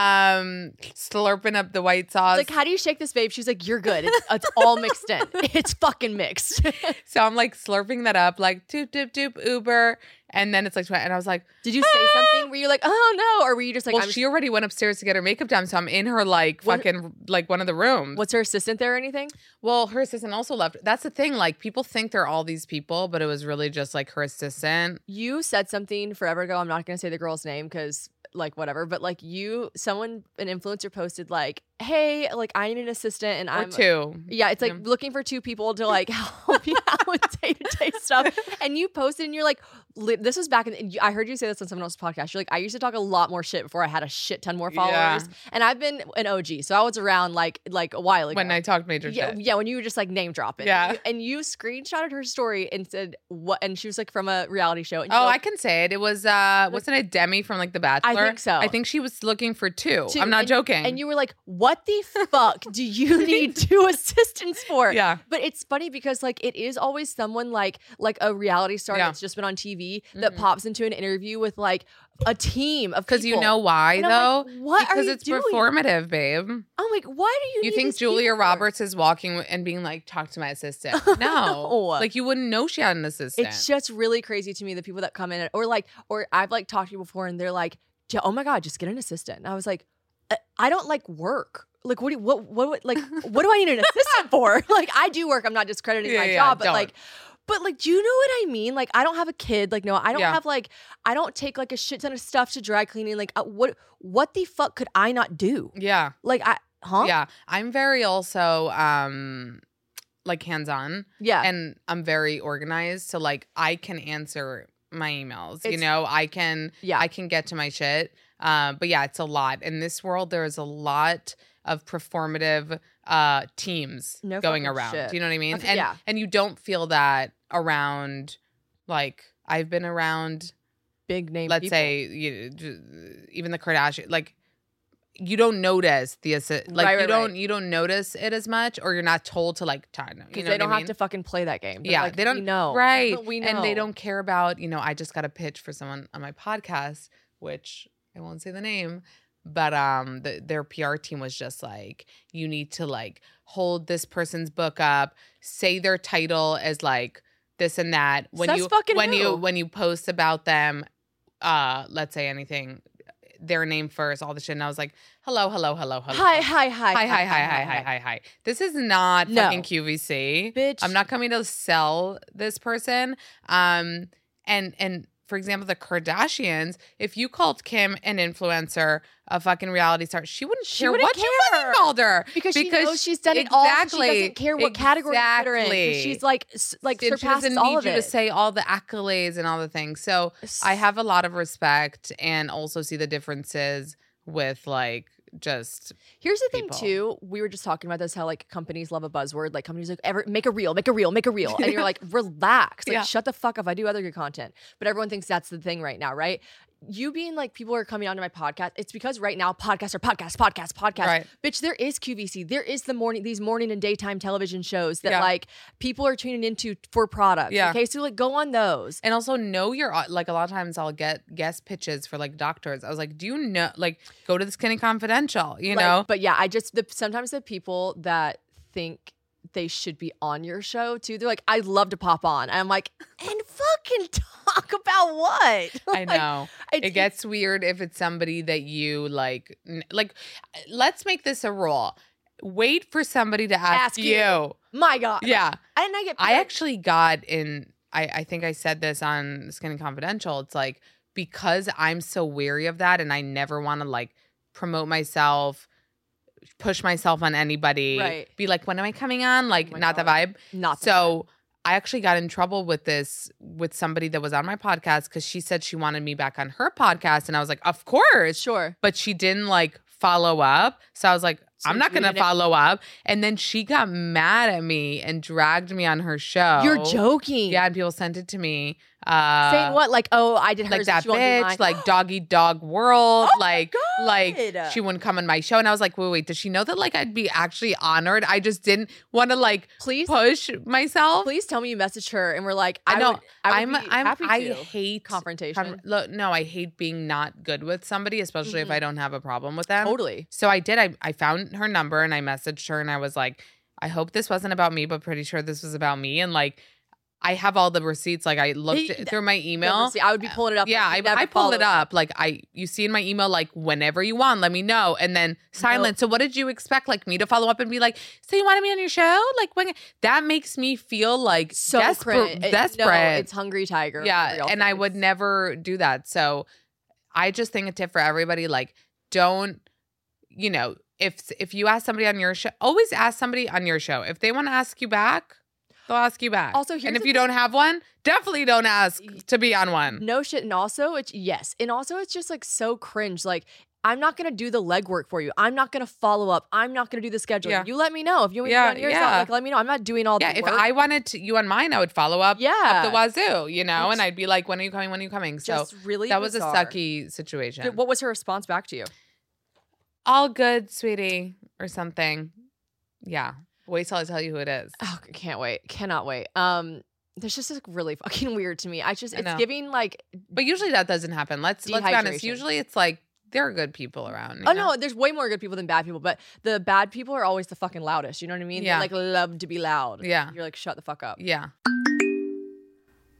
slurping up the white sauce. Like, how do you shake this, babe? She's like, you're good. It's all mixed in. It's fucking mixed. So I'm like slurping that up, like doop, doop, doop, Uber. And then it's like, and I was like, did you say something? Were you like, oh no? Or were you just like, well, she already went upstairs to get her makeup done. So I'm in her like fucking like one of the rooms. What's her assistant there or anything? Well, her assistant also left. That's the thing. Like people think they're all these people, but it was really just like her assistant. You said something forever ago. I'm not going to say the girl's name because like whatever, but like an influencer posted like, hey, like I need an assistant and I'm two. Yeah, it's like looking for two people to like help you out with day-to-day stuff. And you posted and you're like, this was back in, I heard you say this on someone else's podcast. You're like, I used to talk a lot more shit before I had a shit ton more followers. Yeah. And I've been an OG, so I was around like a while ago. When I talked major shit. Yeah, when you were just like name dropping. Yeah. And you screenshotted her story and said what, and she was like from a reality show. And I can say it. It was, wasn't it Demi from like The Bachelor? I think so. I think she was looking for two. I'm not joking. And you were like, what the fuck do you need two assistants for? Yeah. But it's funny because like it is always someone like a reality star that's just been on TV that pops into an interview with like a team of people. Because you know why and though? Like, what because are you it's doing? Performative, babe. I'm like, why do you need think Julia Roberts is walking and being like, talk to my assistant? No. Like you wouldn't know she had an assistant. It's just really crazy to me, the people that come in or I've like talked to you before and they're like, oh my God, just get an assistant. And I was like, I don't like work. Like what do I need an assistant for? Like I do work. I'm not discrediting my job, but like, do you know what I mean? Like, I don't have a kid. Like, no, I don't have like, I don't take like a shit ton of stuff to dry cleaning. Like, what the fuck could I not do? Yeah. Like, huh? Yeah. I'm very also like hands-on. Yeah. And I'm very organized. So like I can answer my emails. You It's- know, I can get to my shit. But yeah, it's a lot. In this world, there is a lot of performative teams No going fucking around. shit. Do you know what I mean? Okay, And yeah. and you don't feel that around, like, I've been around, Big name let's people. say, even the Kardashian, like, you don't notice you don't notice it as much, or you're not told to like time. Because they don't have to fucking play that game. They're Yeah, like, they don't we know. right, We know. and they don't care about. I just got a pitch for someone on my podcast, which I won't say the name, but their PR team was just like, you need to like hold this person's book up, say their title as like this and that when you post about them, let's say anything, their name first, all the shit. And I was like, hello. Hi. This is not No. fucking QVC. Bitch. I'm not coming to sell this person. And for example, the Kardashians, if you called Kim an influencer, a fucking reality star, she wouldn't care what you fucking called her. Because she knows she's done it all. So she doesn't care what category you put her in. 'Cause she's like She surpasses doesn't all need of you it. to say all the accolades and all the things. So I have a lot of respect and also see the differences with like just Here's the thing people. too. We were just talking about this, how like companies love a buzzword. Like companies like, make a reel. And you're like, relax. Like, Yeah. shut the fuck up. I do other good content. But everyone thinks that's the thing right now, right? You being like, people are coming onto my podcast. It's because right now podcasts are podcast. Right. Bitch, there is QVC. There is these morning and daytime television shows that Yeah. like people are tuning into for products. Yeah. Okay, so like go on those. and also know your, like, a lot of times I'll get guest pitches for like doctors. I was like, do you know, like, go to the Skinny Confidential, you Like, know? But yeah, sometimes the people that think they should be on your show too, they're like, I'd love to pop on. And I'm like, and fucking talk about what? I Like, know. It gets weird if it's somebody that you like, let's make this a rule. Wait for somebody to ask you. My God. Yeah. And I get I actually got in, I think I said this on Skinny Confidential. It's like, because I'm so weary of that and I never want to like promote myself, push myself on anybody, Right. be like, when am I coming on? Like, Oh my not the God. vibe. Not the So I actually got in trouble with this with somebody that was on my podcast because she said she wanted me back on her podcast. And I was like, of course. Sure. But she didn't like follow up. So I was like, So I'm not you going to didn't- follow up. And then she got mad at me and dragged me on her show. You're joking. Yeah, and people sent it to me. Saying what? Like, oh, I did hers. Like that she won't do bitch, mine. like Doggy Dog World, Oh my like God. she wouldn't come on my show. And I was like, wait, does she know that like I'd be actually honored? I just didn't want to like Please push myself. Please tell me you messaged her and we're like, I know. I would be happy I to. hate Confrontation. No, I hate being not good with somebody, especially if I don't have a problem with them. Totally. So I did. I found her number and I messaged her and I was like, I hope this wasn't about me, but pretty sure this was about me. And like, I have all the receipts. Like I looked through my email. I would be pulling it up. Yeah, like, I never pulled it followed up. Like you see in my email, like whenever you want, let me know. And then silent. So what did you expect? Like me to follow up and be like, so you wanted me on your show? Like when that makes me feel like So desperate. cringe. Desperate. No, it's Hungry Tiger. Yeah, Real and I face. would never do that. So I just think a tip for everybody, like, don't, if you ask somebody on your show, always ask somebody on your show. If they want to ask you back, they'll ask you back. Also, here's and if the you thing- don't have one, definitely don't ask to be on one. No shit. And also, it's just like so cringe. Like, I'm not gonna do the legwork for you. I'm not gonna follow up. I'm not gonna do the scheduling. Yeah. You let me know if you want Yeah, to be on yours. yeah. Like, let me know. I'm not doing all Yeah, the if work. I wanted you on mine, I would follow up Yeah. up the wazoo, and It's I'd be like, when are you coming? When are you coming? So just really that was bizarre. a sucky situation. What was her response back to you? All good, sweetie, or something. Yeah. Wait till I tell you who it is. Oh, can't wait. Cannot wait. There's just like really fucking weird to me. I It's know. giving like But usually that doesn't happen. Let's be honest. Dehydration. Usually it's like there are good people around. oh no, there's way more good people than bad people, but the bad people are always the fucking loudest. You know what I mean? Yeah. They like love to be loud. Yeah. You're like, shut the fuck up. Yeah.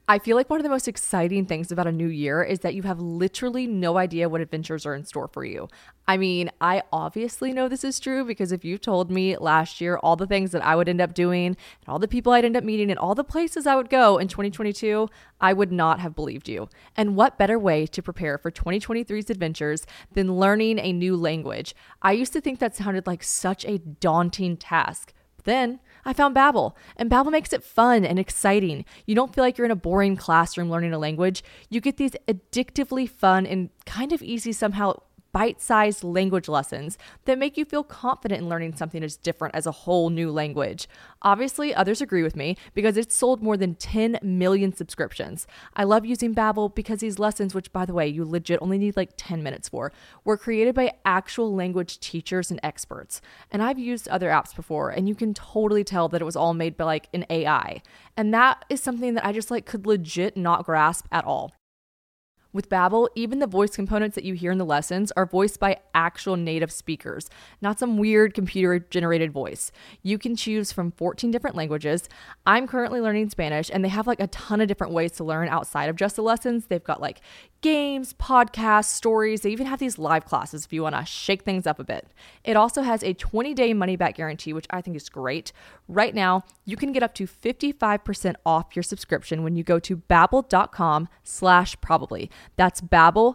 I feel like one of the most exciting things about a new year is that you have literally no idea what adventures are in store for you. I mean, I obviously know this is true because if you told me last year all the things that I would end up doing and all the people I'd end up meeting and all the places I would go in 2022, I would not have believed you. And what better way to prepare for 2023's adventures than learning a new language? I used to think that sounded like such a daunting task. Then I found Babbel, and Babbel makes it fun and exciting. You don't feel like you're in a boring classroom learning a language. You get these addictively fun and kind of easy somehow bite-sized language lessons that make you feel confident in learning something as different as a whole new language. Obviously, others agree with me because it's sold more than 10 million subscriptions. I love using Babbel because these lessons, which by the way, you legit only need like 10 minutes for, were created by actual language teachers and experts. And I've used other apps before, and you can totally tell that it was all made by like an AI. And that is something that I just like could legit not grasp at all. With Babbel, even the voice components that you hear in the lessons are voiced by actual native speakers, not some weird computer-generated voice. You can choose from 14 different languages. I'm currently learning Spanish, and they have like a ton of different ways to learn outside of just the lessons. They've got like games, podcasts, stories. They even have these live classes if you want to shake things up a bit. It also has a 20-day money-back guarantee, which I think is great. Right now, you can get up to 55% off your subscription when you go to babbel.com/probably. That's Babbel,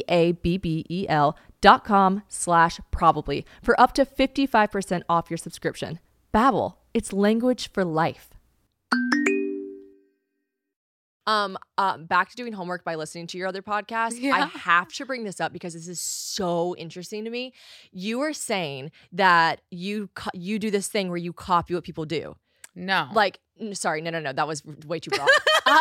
BABBEL.com/probably for up to 55% off your subscription. Babbel, it's language for life. Back to doing homework by listening to your other podcast. Yeah. I have to bring this up because this is so interesting to me. You were saying that you do this thing where you copy what people do. No. Like, sorry, no. That was way too broad.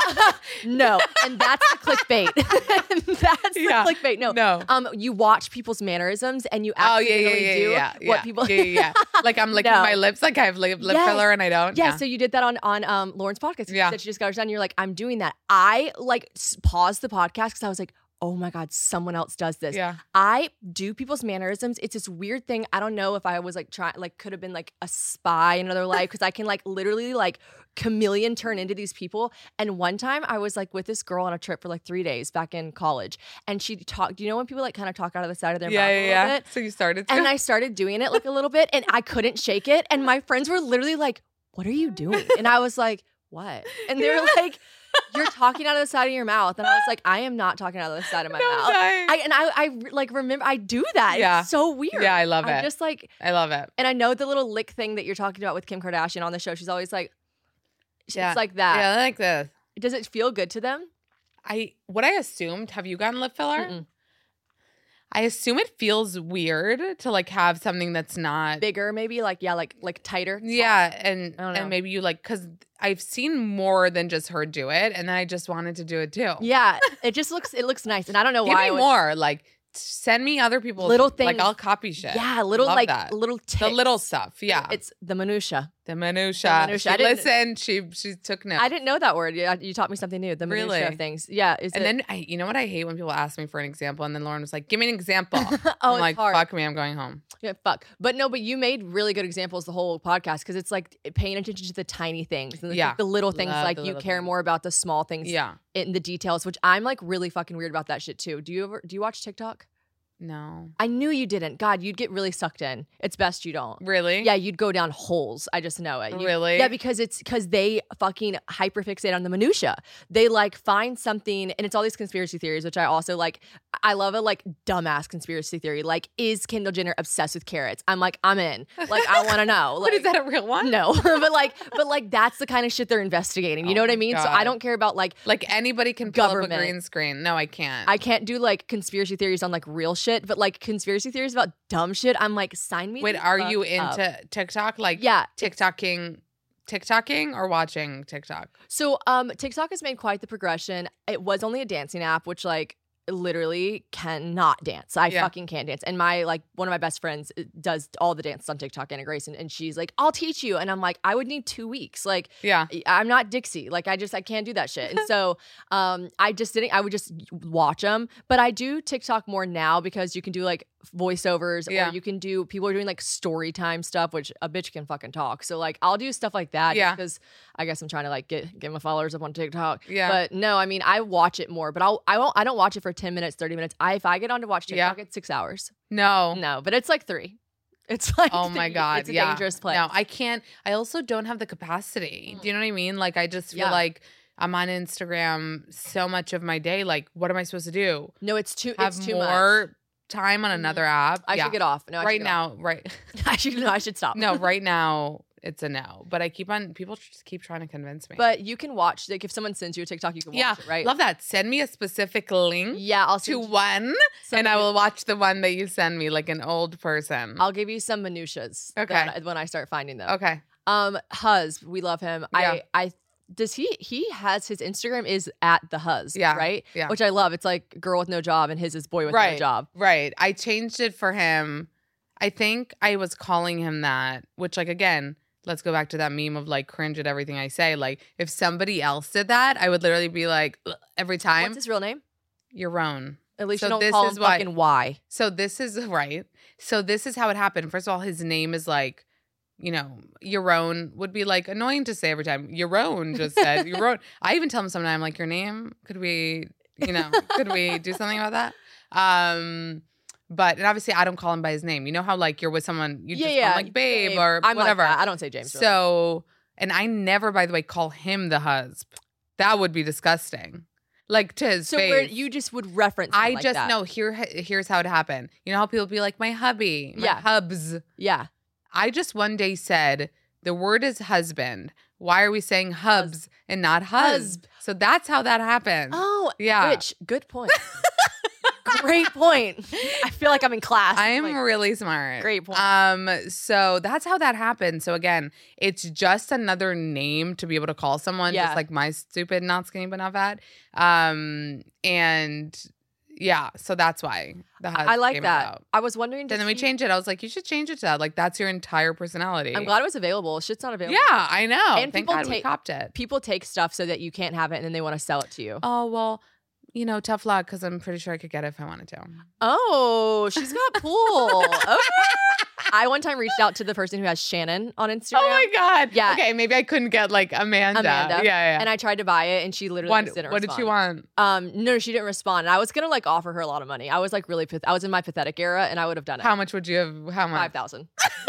No, and that's the clickbait. That's the clickbait. No. You watch people's mannerisms and you accidentally do what people. Like I'm licking my lips, like I have lip filler and I don't. Yeah. So you did that on Lauren's podcast. Yeah. She just got her done. You're like, I'm doing that. I like paused the podcast because I was like, oh my God, someone else does this. Yeah. I do people's mannerisms. It's this weird thing. I don't know if I was like could have been like a spy in another life because I can like literally like chameleon turn into these people. And one time I was like with this girl on a trip for like 3 days back in college, and she talked. Do you know when people like kind of talk out of the side of their mouth a little bit? So you started to? And I started doing it like a little bit, and I couldn't shake it. And my friends were literally like, "What are you doing?" And I was like, "What?" And they were like, "You're talking out of the side of your mouth." And I was like, I am not talking out of the side of my mouth. I like remember I do that. Yeah. It's so weird. Yeah, I love it. Just like I love it. And I know the little lick thing that you're talking about with Kim Kardashian on the show. She's always like, it's like that. Yeah, I like this. Does it feel good to them? What I assumed, have you gotten lip filler? Mm-mm. I assume it feels weird to like have something that's not bigger, maybe like tighter. Yeah, and I don't know. and maybe you like because I've seen more than just her do it, and then I just wanted to do it too. Yeah, it looks nice, and I don't know why. Give me more, like send me other people's little things. Like I'll copy shit. Yeah, little Love like that. little tips. The little stuff. Yeah, it's the minutia. The minutia. She took notes. I didn't know that word. You taught me something new. The minutia of things. Yeah. Then you know what I hate when people ask me for an example, and then Lauren was like, "Give me an example." I'm like, hard. "Fuck me, I'm going home." Yeah, fuck. But you made really good examples the whole podcast because it's like paying attention to the tiny things and the little things. Love like you care more about the small things. Yeah. In the details, which I'm like really fucking weird about that shit too. Do you watch TikTok? No. I knew you didn't. God, you'd get really sucked in. It's best you don't. Really? Yeah, you'd go down holes. I just know it. Really? Yeah, because they fucking hyperfixate on the minutia. They like find something, and it's all these conspiracy theories, which I also like. I love a like dumbass conspiracy theory. Like, is Kendall Jenner obsessed with carrots? I'm like, I'm in. Like, I want to know. Like, but is that a real one? No, but like that's the kind of shit they're investigating. You know what I mean? God. So I don't care about like anybody can pull up a green screen. No, I can't. I can't do like conspiracy theories on like real shit, but like conspiracy theories about dumb shit, I'm like, sign me. Wait, are you into TikTok? Like, yeah, TikToking or watching TikTok? So, TikTok has made quite the progression. It was only a dancing app, which like literally cannot dance. I fucking can't dance. And my like one of my best friends does all the dances on TikTok, Anna Grace, and she's like, I'll teach you. And I'm like, I would need 2 weeks. Like, yeah, I'm not Dixie. Like, I can't do that shit. And so I just didn't. I would just watch them. But I do TikTok more now because you can do like voiceovers, Yeah. or you can do, people are doing like story time stuff, which a bitch can fucking talk. So like I'll do stuff like that. Yeah. Because I guess I'm trying to like get my followers up on TikTok. Yeah. But no, I mean, I watch it more, but I don't watch it for 10 minutes, 30 minutes. If I get on to watch TikTok, it's 6 hours. No. No, but it's like 3. It's like, Oh my God. it's a dangerous place. No, I can't. I also don't have the capacity. Do you know what I mean? Like, I just feel Yeah. like I'm on Instagram so much of my day. Like, what am I supposed to do? No, it's too Have much. more time on another app? I should get off. No, I right should get off. now, right. I should stop. No, right now it's a no. But I keep on, people just keep trying to convince me. But you can watch, like if someone sends you a TikTok, you can watch it, right? Love that. Send me a specific link Yeah, I'll to send you- one, and I will watch the one that you send me, like an old person. I'll give you some minutiaes. Okay. When I start finding them. Okay. Huz, we love him. Yeah. He has his Instagram is at the Huz, Yeah, right? yeah. Which I love. It's like girl with no job, and his is boy with no Right. job. Right. I changed it for him. I think I was calling him that, which, like, again, let's go back to that meme of like cringe at everything I say. Like, if somebody else did that, I would literally be like, "Ugh," every time. What's his real name? Yaron. At least So you don't this call is him why- fucking Y. So this is right. So this is how it happened. First of all, his name is like, you know, Yaron would be like annoying to say every time. Yaron just said Yaron. I even tell him sometimes, I'm like, your name? Could we, could we do something about that? But and obviously I don't call him by his name. You know how like you're with someone, you just call him like babe or I'm whatever. Like that. I don't say James. really. So, and I never, by the way, call him the husband. That would be disgusting. Like to his So face. where you just would reference. him I like just that. know here's how it happened. You know how people be like, my hubby, my Yeah. hubs. Yeah. I just one day said, the word is husband. Why are we saying hubs and not husb? Husb. So that's how that happened. Oh, Yeah. Rich, good point. Great point. I feel like I'm in class. I am Like, really smart. Great point. So that's how that happened. So again, it's just another name to be able to call someone, Yeah. just like my stupid, not skinny but not fat. And yeah, so that's why the husband I like came that. about. I was wondering. And does then we he- changed it. I was like, you should change it to that. Like that's your entire personality. I'm glad it was available. Shit's not available. Yeah, I know. And Thank people God we take- copped it. People take stuff so that you can't have it, and then they want to sell it to you. Oh well, tough luck because I'm pretty sure I could get it if I wanted to. Oh, she's got pool. Okay. I one time reached out to the person who has Shannon on Instagram. Oh my God. Yeah. Okay, maybe I couldn't get like Amanda. Amanda. Yeah. And I tried to buy it, and she literally What just didn't did respond. she want? No, she didn't respond. And I was gonna like offer her a lot of money. I was like really, I was in my pathetic era, and I would have done it. How much would you have? How much? 5,000.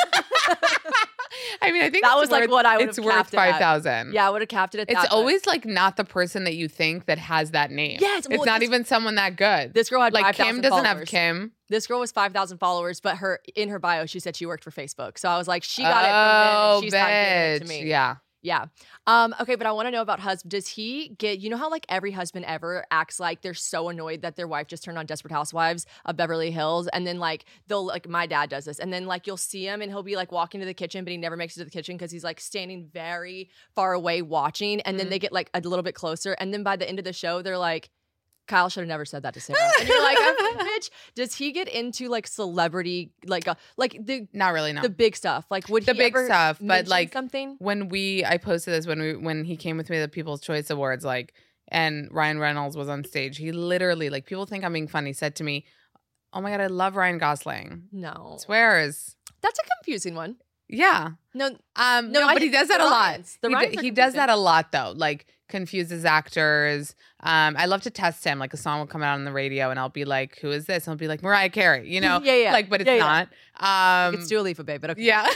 I mean, I think That it's was, like, worth- what I would It's have worth capped it at. 5,000. Yeah, I would have capped it at that. It's but always like not the person that you think that has that name. Yes, well, it's not this- even someone that good. This girl had like 5,000 Kim doesn't have followers. Kim. This girl was 5,000 followers, but in her bio, she said she worked for Facebook. So I was like, she got it from them, and she's not giving it to me. Yeah. Yeah. Okay, but I want to know about husband. Does he get, how like every husband ever acts like they're so annoyed that their wife just turned on Desperate Housewives of Beverly Hills, and then like they'll like, my dad does this, and then like you'll see him and he'll be like walking to the kitchen, but he never makes it to the kitchen because he's like standing very far away watching, and then they get like a little bit closer, and then by the end of the show they're like, Kyle should have never said that to Sarah. And you're like, bitch, does he get into like celebrity, like the Not really. No. the big stuff? Like would The he big ever stuff, but, mention like, something? I posted this when he came with me to the People's Choice Awards, like, and Ryan Reynolds was on stage. He literally, like, people think I'm being funny, said to me, "Oh my God, I love Ryan Gosling." No. Swears. That's a confusing one. Yeah. No, No, I but he think does that the a lot. Ryans. The He Ryans are he does confusing. that a lot though. Like confuses actors. I love to test him. Like a song will come out on the radio and I'll be like, "Who is this?" And I'll be like, "Mariah Carey," Yeah. Like, but it's Yeah, yeah. not. it's Dua Lipa, babe, but okay. Yeah.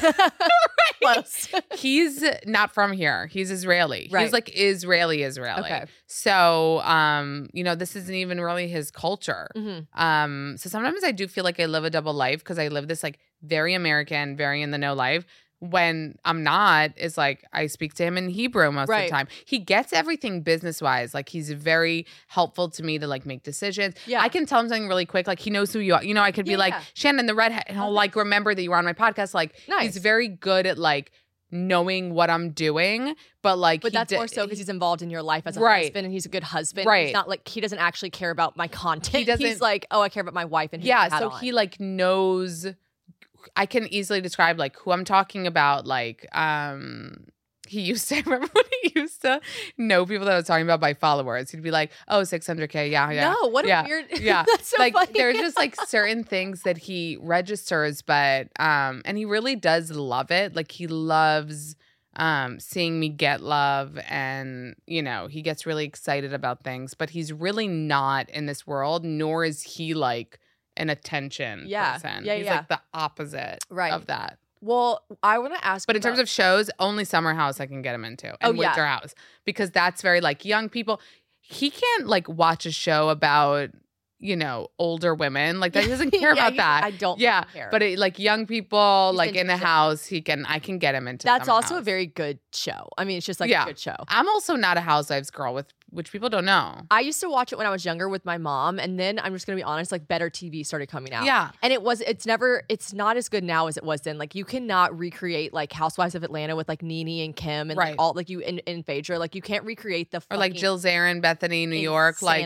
Close. He's not from here. He's Israeli. Right. He's like Israeli. Okay. So, this isn't even really his culture. Mhm. So sometimes I do feel like I live a double life because I live this like very American, very in the know life. When I'm not, it's like I speak to him in Hebrew most of Right. the time. He gets everything business wise. Like he's very helpful to me to like make decisions. Yeah. I can tell him something really quick. Like he knows who you are. I could be like, Yeah. Shannon the redhead, and he'll like remember that you were on my podcast. Like Nice. he's very good at like knowing what I'm doing. But like, But that's more so because he's involved in your life as a Right. husband, and he's a good husband. Right. He's not like, he doesn't actually care about my content. He doesn't- He's like, oh, I care about my wife and his yeah. hat So on. he like knows. I can easily describe like who I'm talking about. Like, he used to. I remember when he used to know people that I was talking about by followers. He'd be like, "Oh, 600K, yeah." No, what a yeah, weird. yeah. That's so like funny. there's just like certain things that he registers, but and he really does love it. Like he loves seeing me get love, and he gets really excited about things, but he's really not in this world, nor is he like an attention person. Yeah, he's yeah. like the opposite of that. Well, I want to ask, But in terms of shows, only Summer House I can get him into, and Winter House, because that's very like young people. He can't like watch a show about older women. Like that, he doesn't care about that. I don't care. But like young people, He's like in a into house, I can get him into. That's Summer also House. a very good show. I mean, it's just like a good show. I'm also not a Housewives girl, which people don't know. I used to watch it when I was younger with my mom, and then I'm just gonna be honest, like Better TV started coming out. Yeah. And it's not as good now as it was then. Like you cannot recreate like Housewives of Atlanta with like Nene and Kim and like all like you in Phaedra. Like you can't recreate the or like Jill Zarin, Bethany, New York. Like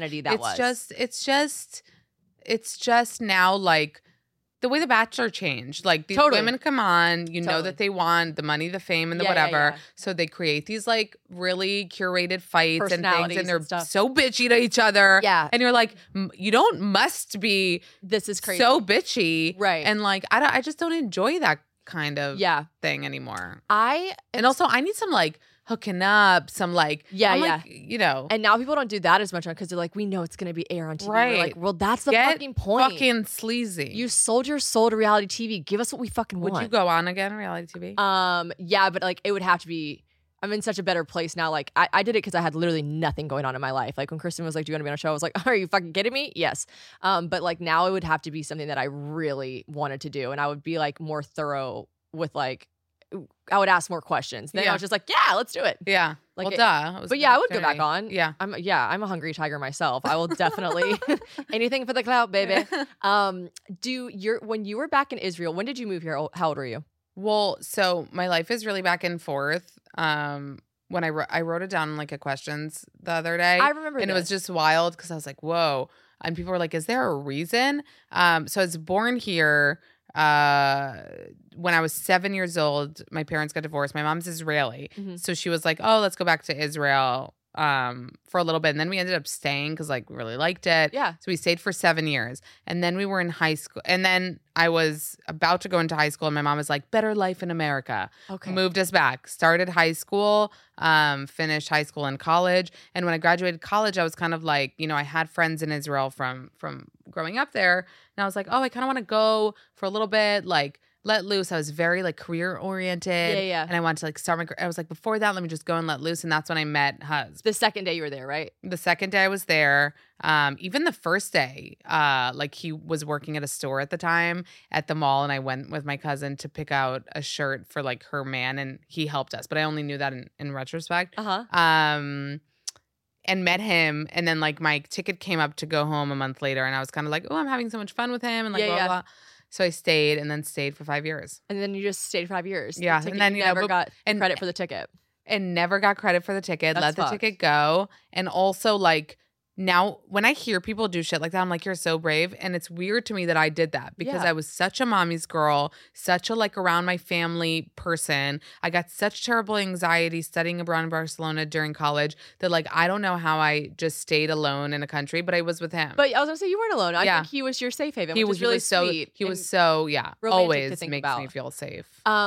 it's just now like the way The Bachelor changed. Like these women come on, know that they want the money, the fame, and the whatever. So they create these like really curated fights and things, and they're so bitchy to each other. Yeah. And you're like, you don't must be this is crazy. So bitchy. Right. And like I just don't enjoy that kind of thing anymore. And also I need some like hooking up, some like like, And now people don't do that as much because they're like, we know it's gonna be air on TV. Right. We're like, well, that's the fucking point. Fucking sleazy. You sold your soul to reality TV. Give us what we fucking want. Would you go on again, reality TV? Yeah, but like it would have to be. I'm in such a better place now. Like I did it because I had literally nothing going on in my life. Like when Kristen was like, "Do you want to be on a show?" I was like, "Are you fucking kidding me?" Yes. But like now it would have to be something that I really wanted to do, and I would be like more thorough with like. I would ask more questions. Then I was just like, "Yeah, let's do it." Yeah. Like well, duh. But yeah, I would go back on. Yeah. I'm a hungry tiger myself. I will definitely anything for the clout, baby. When you were back in Israel, when did you move here? How old were you? Well, so my life is really back and forth. When I wrote it down in like a questions the other day. I remember and it was just wild because I was like, whoa. And people were like, is there a reason? So I was born here. When I was 7 years old, my parents got divorced. My mom's Israeli. Mm-hmm. So she was like, oh, let's go back to Israel for a little bit. And then we ended up staying because like we really liked it. Yeah. So we stayed for 7 years. And then we were in high school. And then I was about to go into high school and my mom was like, better life in America. Okay. Moved us back. Started high school, finished high school and college. And when I graduated college, I was kind of like, I had friends in Israel from growing up there. And I was like, oh, I kind of want to go for a little bit, like let loose. I was very like career oriented. Yeah. And I wanted to like start I was like, before that, let me just go and let loose. And that's when I met Huz. The second day you were there, right? The second day I was there, even the first day, like he was working at a store at the time at the mall. And I went with my cousin to pick out a shirt for like her man and he helped us. But I only knew that in retrospect. Uh-huh. And met him. And then like my ticket came up to go home a month later. And I was kind of like, oh, I'm having so much fun with him. And like, blah, blah, blah. So I stayed and then stayed for 5 years. And then you just stayed 5 years. Yeah. And then you never got credit for the ticket. And never got credit for the ticket. That's let the ticket go. And also like now when I hear people do shit like that, I'm like, you're so brave. And it's weird to me that I did that because I was such a mommy's girl, such a like around my family person. I got such terrible anxiety studying abroad in Barcelona during college that like I don't know how I just stayed alone in a country, but I was with him. But I was gonna say you weren't alone. I think he was your safe haven, which is really sweet. He was so always makes me feel safe.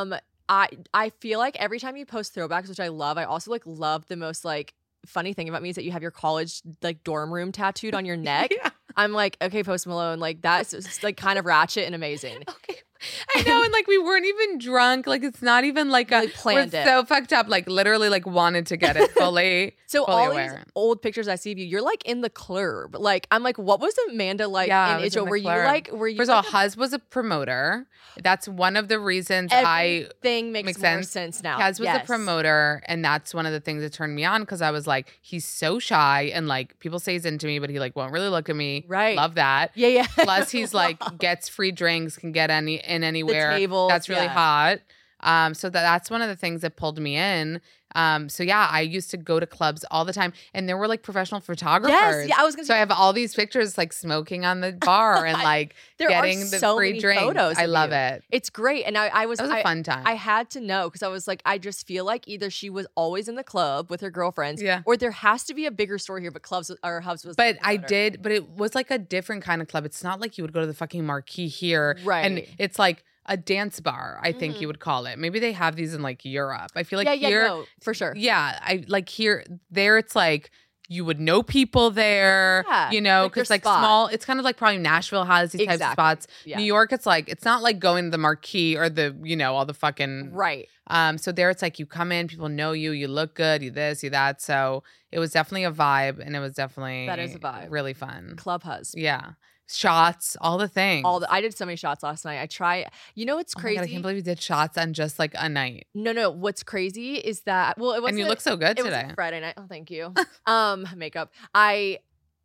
I feel like every time you post throwbacks, which I love, I also like love the most like funny thing about me is that you have your college like dorm room tattooed on your neck. Yeah. I'm like, okay, Post Malone, like that's like kind of ratchet and amazing. Okay. I know, and like we weren't even drunk. Like it's not even like really planned we're it. So fucked up. Like literally, like wanted to get it fully. So fully all aware. these old pictures I see of you, you're like in the club. Like I'm like, what was Amanda like in Israel? Were you First of all, Huz was a promoter. That's one of the reasons everything makes more sense now. Huz was a promoter, and that's one of the things that turned me on because I was like, he's so shy, and like people say he's into me, but he like won't really look at me. Right. Love that. Yeah. Plus, he's like gets free drinks, can get anywhere. The tables, that's really hot. So that's one of the things that pulled me in. So yeah, I used to go to clubs all the time, and there were like professional photographers. Yes, yeah, I was gonna So say- I have all these pictures like smoking on the bar and like There getting are the so free many drinks. photos I of love you. it. It's great. And I That was a fun time. I had to know because I was like, I just feel like either she was always in the club with her girlfriends, Yeah. or there has to be a bigger story here. But clubs or hubs was. But I better. did, but it was like a different kind of club. It's not like you would go to the fucking Marquee here. Right. And it's like a dance bar, I think you would call it. Maybe they have these in like Europe. I feel like yeah, here, no, for sure. yeah, I like there it's like you would know people there, Yeah, you know, like their because like spot. small, it's kind of like probably Nashville has these types of Exactly. spots. Yeah. New York, it's like, it's not like going to the Marquee or the, you know, all the fucking, Right. so there it's like you come in, people know you, you look good, you this, you that. So it was definitely a vibe, and it was definitely That is a vibe. really fun. Club hus. Yeah. Shots, all the things. I did so many shots last night. I try. You know what's Oh my crazy? God, I can't believe you did shots on just like a night. No. What's crazy is that it was. And you look so good It was today. a Friday night. Oh, thank you. Makeup. I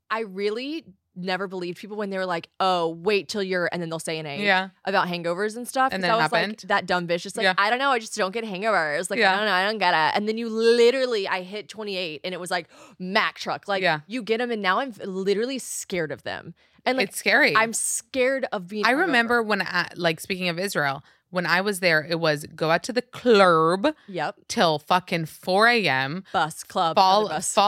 really never believed people when they were like, "Oh, wait till you're," and then they'll say an age Yeah. about hangovers and stuff. And 'Cause then I was happened? like that dumb bitch, just like Yeah. I don't know, I just don't get hangovers. Like Yeah. I don't know, I don't get it. And then you literally, I hit 28, and it was like Mack truck. Like Yeah. you get them, and now I'm literally scared of them. And like It's scary. I'm scared of being. I hungover. remember when like speaking of Israel, when I was there, it was go out to the club Yep. till fucking 4 a.m. Bus club. Fall another bus.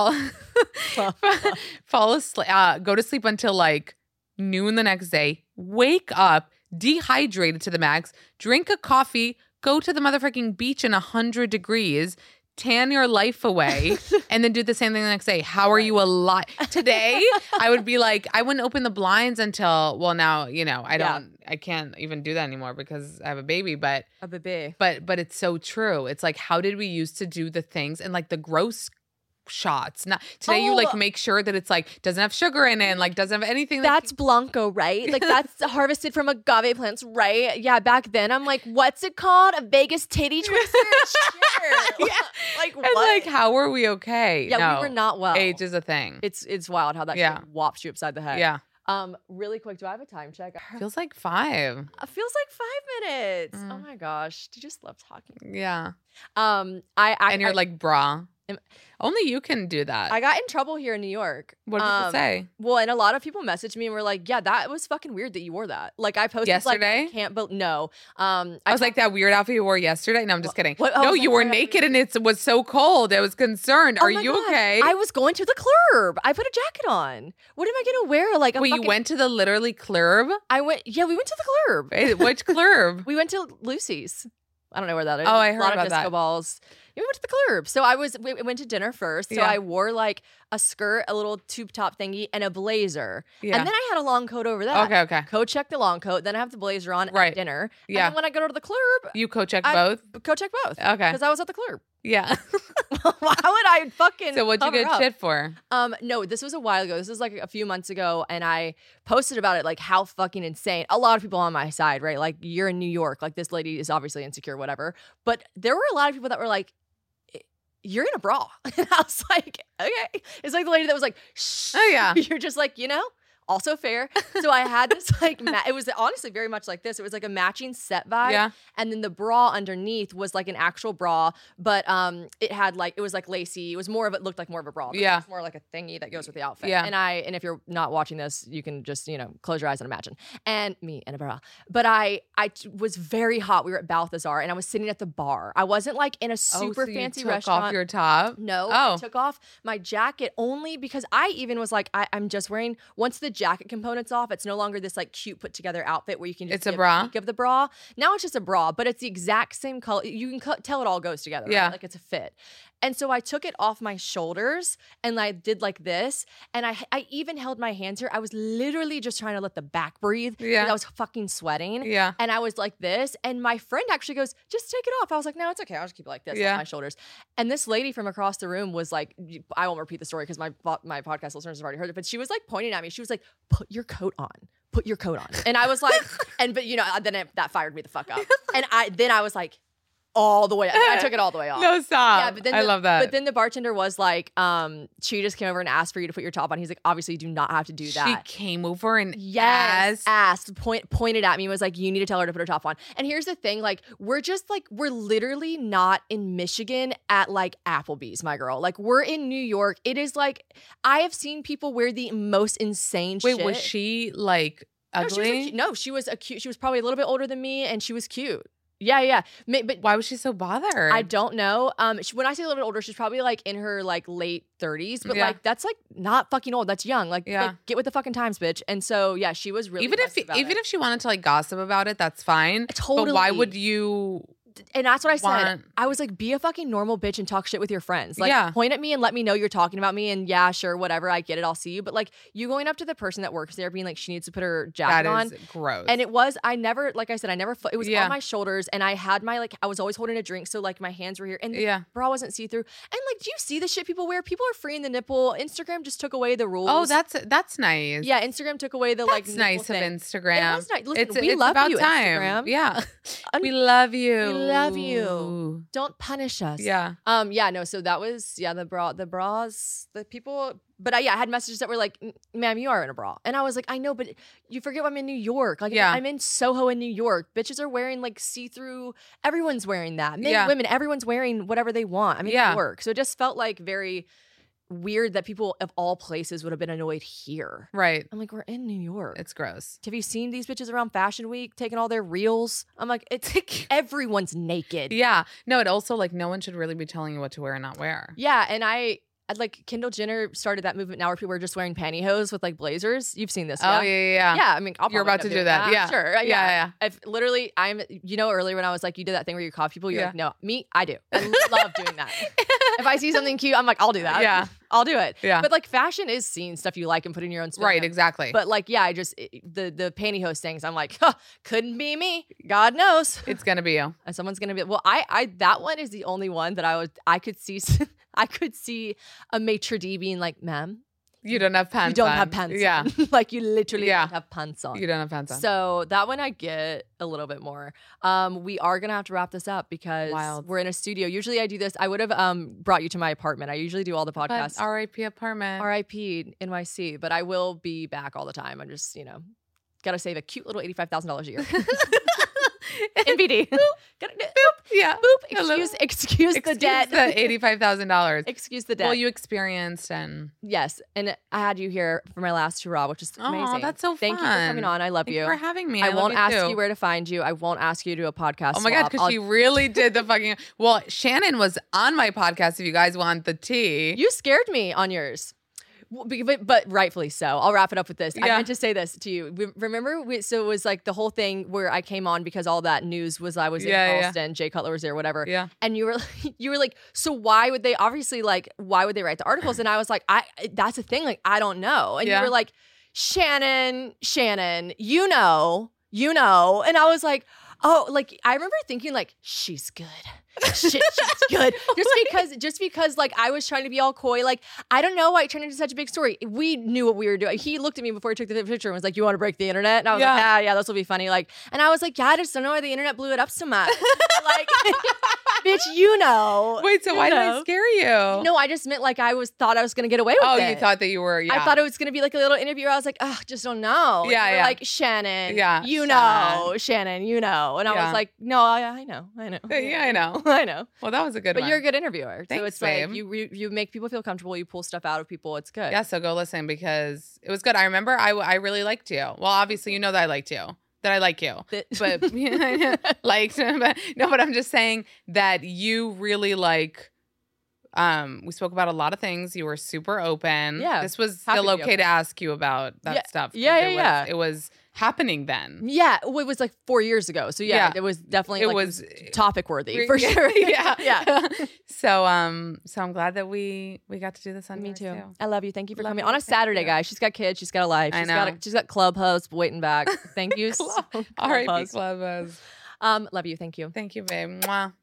fall fall asleep, go to sleep until like noon the next day, wake up dehydrated to the max, drink a coffee, go to the motherfucking beach in 100 degrees, tan your life away, and then do the same thing the next day. How are you alive? Today, I would be like, I wouldn't open the blinds until, well, now, you know, I can't even do that anymore because I have a baby, but A baby. but it's so true. It's like, how did we used to do the things and like the gross shots? Not today. You like Oh. make sure that it's like doesn't have sugar in it, and like doesn't have anything. That's Blanco, right? Like that's harvested from agave plants, right? Yeah, back then I'm like, what's it called? A Vegas titty twister? Sure. Yeah. Like and what? like, how were we okay? yeah, No. we were not well. Age is a thing. It's wild how that Yeah. shit whops you upside the head. Yeah, Really quick, do I have a time check? feels like 5. It feels like 5 minutes. Oh Mm. my gosh. Do you just love talking? Yeah, I and you're like, brah. Am- Only you can do that. I got in trouble here in New York. What did people say? Well, and a lot of people messaged me and were like, "Yeah, that was fucking weird that you wore that." Like I posted Yesterday? like, can't no. I was like, that weird outfit you wore yesterday. No, I'm just kidding. what- I No, was you like, were what happened? naked and it was so cold. I was concerned. Oh Are my you God. okay? I was going to the club. I put a jacket on. What am I gonna wear? Like a Wait, fucking, you went to the literally club? I went. Yeah, we went to the club. Wait, which club? We went to Lucy's. I don't know where that is. Oh, I A heard lot about of disco that. balls. Yeah, we went to the club. So we went to dinner first. So Yeah. I wore like a skirt, a little tube top thingy, and a blazer. Yeah. And then I had a long coat over that. Okay. Coat check the long coat. Then I have the blazer on Right. at dinner. Yeah. And then when I go to the club, You co-checked I- both? coat check both. Okay. Because I was at the club. Yeah. Why would I fucking So what'd you cover get up? shit for? No, this was a while ago. This was like a few months ago, and I posted about it, like how fucking insane. A lot of people on my side, right? Like you're in New York, like this lady is obviously insecure, whatever. But there were a lot of people that were like, "You're in a bra," and I was like, "Okay." It's like the lady that was like, "Shh." Oh, yeah. You're just like, also fair. So I had this like, it was honestly very much like this. It was like a matching set vibe. Yeah. And then the bra underneath was like an actual bra, but it had like, it was like lacy. It was more of, it looked like more of a bra. But Yeah. It was more like a thingy that goes with the outfit. Yeah. And if you're not watching this, you can just, close your eyes and imagine. And me in a bra. But I was very hot. We were at Balthazar and I was sitting at the bar. I wasn't like in a super so you fancy took restaurant. off your top? No, Oh. I took off my jacket only because I even was like, I'm just wearing, once the jacket component's off, it's no longer this like cute put together outfit where you can just It's a see bra? peek of the bra. Now it's just a bra, but it's the exact same color. You can tell it all goes together. Yeah. Right? Like it's a fit. And so I took it off my shoulders and I did like this. And I even held my hands here. I was literally just trying to let the back breathe. Yeah. because I was fucking sweating. Yeah. And I was like this. And my friend actually goes, just take it off. I was like, no, it's okay. I'll just keep it like this Yeah. on my shoulders. And this lady from across the room was like, I won't repeat the story because my podcast listeners have already heard it, but she was like pointing at me. She was like, put your coat on. Put your coat on. And I was like, that fired me the fuck up. And I was like, all the way. I took it all the way off. No, stop. Yeah, but then I love that. But then the bartender was like, she just came over and asked for you to put your top on. He's like, obviously, you do not have to do that. She came over and pointed at me and was like, you need to tell her to put her top on. And here's the thing, like, we're literally not in Michigan at like Applebee's, my girl. Like, we're in New York. It is like, I have seen people wear the most insane shit. Wait, was she like ugly? No, she was cute. She was probably a little bit older than me, and she was cute. Yeah. But why was she so bothered? I don't know. When I say a little bit older, she's probably like in her like late 30s, but like that's like not fucking old. That's young. Like, get with the fucking times, bitch. And so yeah, she was really even if she wanted to like gossip about it, that's fine. Totally. But why would you? And that's what I said. I was like, be a fucking normal bitch and talk shit with your friends. Like, point at me and let me know you're talking about me. And yeah, sure, whatever. I get it. I'll see you. But like, you going up to the person that works there being like, she needs to put her jacket on. That is gross. And it was, like I said, it was on my shoulders. And I had my, like, I was always holding a drink. So like my hands were here. And the bra wasn't see through. And like, do you see the shit people wear? People are freeing the nipple. Instagram just took away the rules. Oh, that's nice. Yeah, Instagram took away the like. That's nice of Instagram. It was nice. Listen, we love about you, time. Instagram. Yeah. We love you. We love you. Don't punish us. Yeah. No, so that was, the bras, the people, but I had messages that were like, ma'am, you are in a bra. And I was like, I know, but you forget I'm in New York. Like, I'm in Soho in New York. Bitches are wearing like see-through, everyone's wearing that. Men, women, everyone's wearing whatever they want. I'm in New York. So it just felt like very weird that people of all places would have been annoyed here. Right. I'm like, we're in New York. It's gross. Have you seen these bitches around Fashion Week taking all their reels? I'm like, it's everyone's naked. Yeah. No, it also like no one should really be telling you what to wear and not wear. Yeah. And I'd like Kendall Jenner started that movement now where people are just wearing pantyhose with like blazers. You've seen this. Oh, yeah. Yeah. I mean, you're about to do that. Yeah. Sure. Yeah. If literally, earlier when I was like, you did that thing where you caught people, you're like, no, me, I do. I love doing that. If I see something cute, I'm like, I'll do that. Yeah. I'll do it. Yeah. But like fashion is seeing stuff you like and putting your own spin. Right, exactly. But like, the pantyhose things, I'm like, couldn't be me. God knows. It's going to be you. And someone's going to be, well, that one is the only one that I could see a maitre d' being like, ma'am, you don't have pants on. You don't have pants on. Like, you literally don't have pants on. You don't have pants on. So that one I get a little bit more. We are going to have to wrap this up because we're in a studio. Usually I do this. I would have brought you to my apartment. I usually do all the podcasts. But RIP apartment. RIP NYC. But I will be back all the time. I just, got to save a cute little $85,000 a year. NBD. Boop. Yeah. Boop. Excuse the debt. The $85,000. Excuse the debt. Well, you experienced and yes, and I had you here for my last hurrah, which is amazing. Oh, that's so fun. Thank you for coming on. I love you. Thank you for having me. I won't ask you where to find you. I won't ask you to do a podcast. Oh my God, because she really did the fucking. Well, Shannon was on my podcast. If you guys want the tea, you scared me on yours. But rightfully so. I'll wrap it up with this. I meant to say this to you. Remember, so it was like the whole thing where I came on because all that news was I was in Charleston, Jay Cutler was there, whatever. Yeah. And you were like, so why would they write the articles? And I was like, that's the thing. Like, I don't know. And you were like, Shannon, you know. And I was like, oh, like I remember thinking like, she's good. She's good. Just because like I was trying to be all coy. Like, I don't know why it turned into such a big story. We knew what we were doing. He looked at me before he took the picture and was like, you want to break the internet? And I was like, yeah, this will be funny. Like, and I was like, yeah, I just don't know why the internet blew it up so much. Like, bitch, Wait, so why did I scare you? No, I just meant like thought I was going to get away with it. Oh, you thought that you were, I thought it was going to be like a little interview where I was like, oh, just don't know. Yeah. Like, Shannon, Shannon, you know. And I was like, no, I know. Yeah, I know. I know. Well, that was a good one. But you're a good interviewer. Thanks, so it's babe. like you make people feel comfortable. You pull stuff out of people. It's good. Yeah, so go listen because it was good. I remember I really liked you. Well, obviously, you know that I liked you. That I like you. But but I'm just saying that you really like we spoke about a lot of things. You were super open. Yeah. This was still okay to ask you about that stuff. Yeah. It was happening then. Yeah. It was like 4 years ago. So it was definitely was topic worthy for sure. Yeah. So I'm glad that we got to do this on Me yours too. too. I love you. Thank you for coming on a Saturday, guys. She's got kids. She's got a life. She's got Clubhouse waiting back. Thank you. R.I.P. Clubhouse. Love you. Thank you. Thank you, babe. Mwah.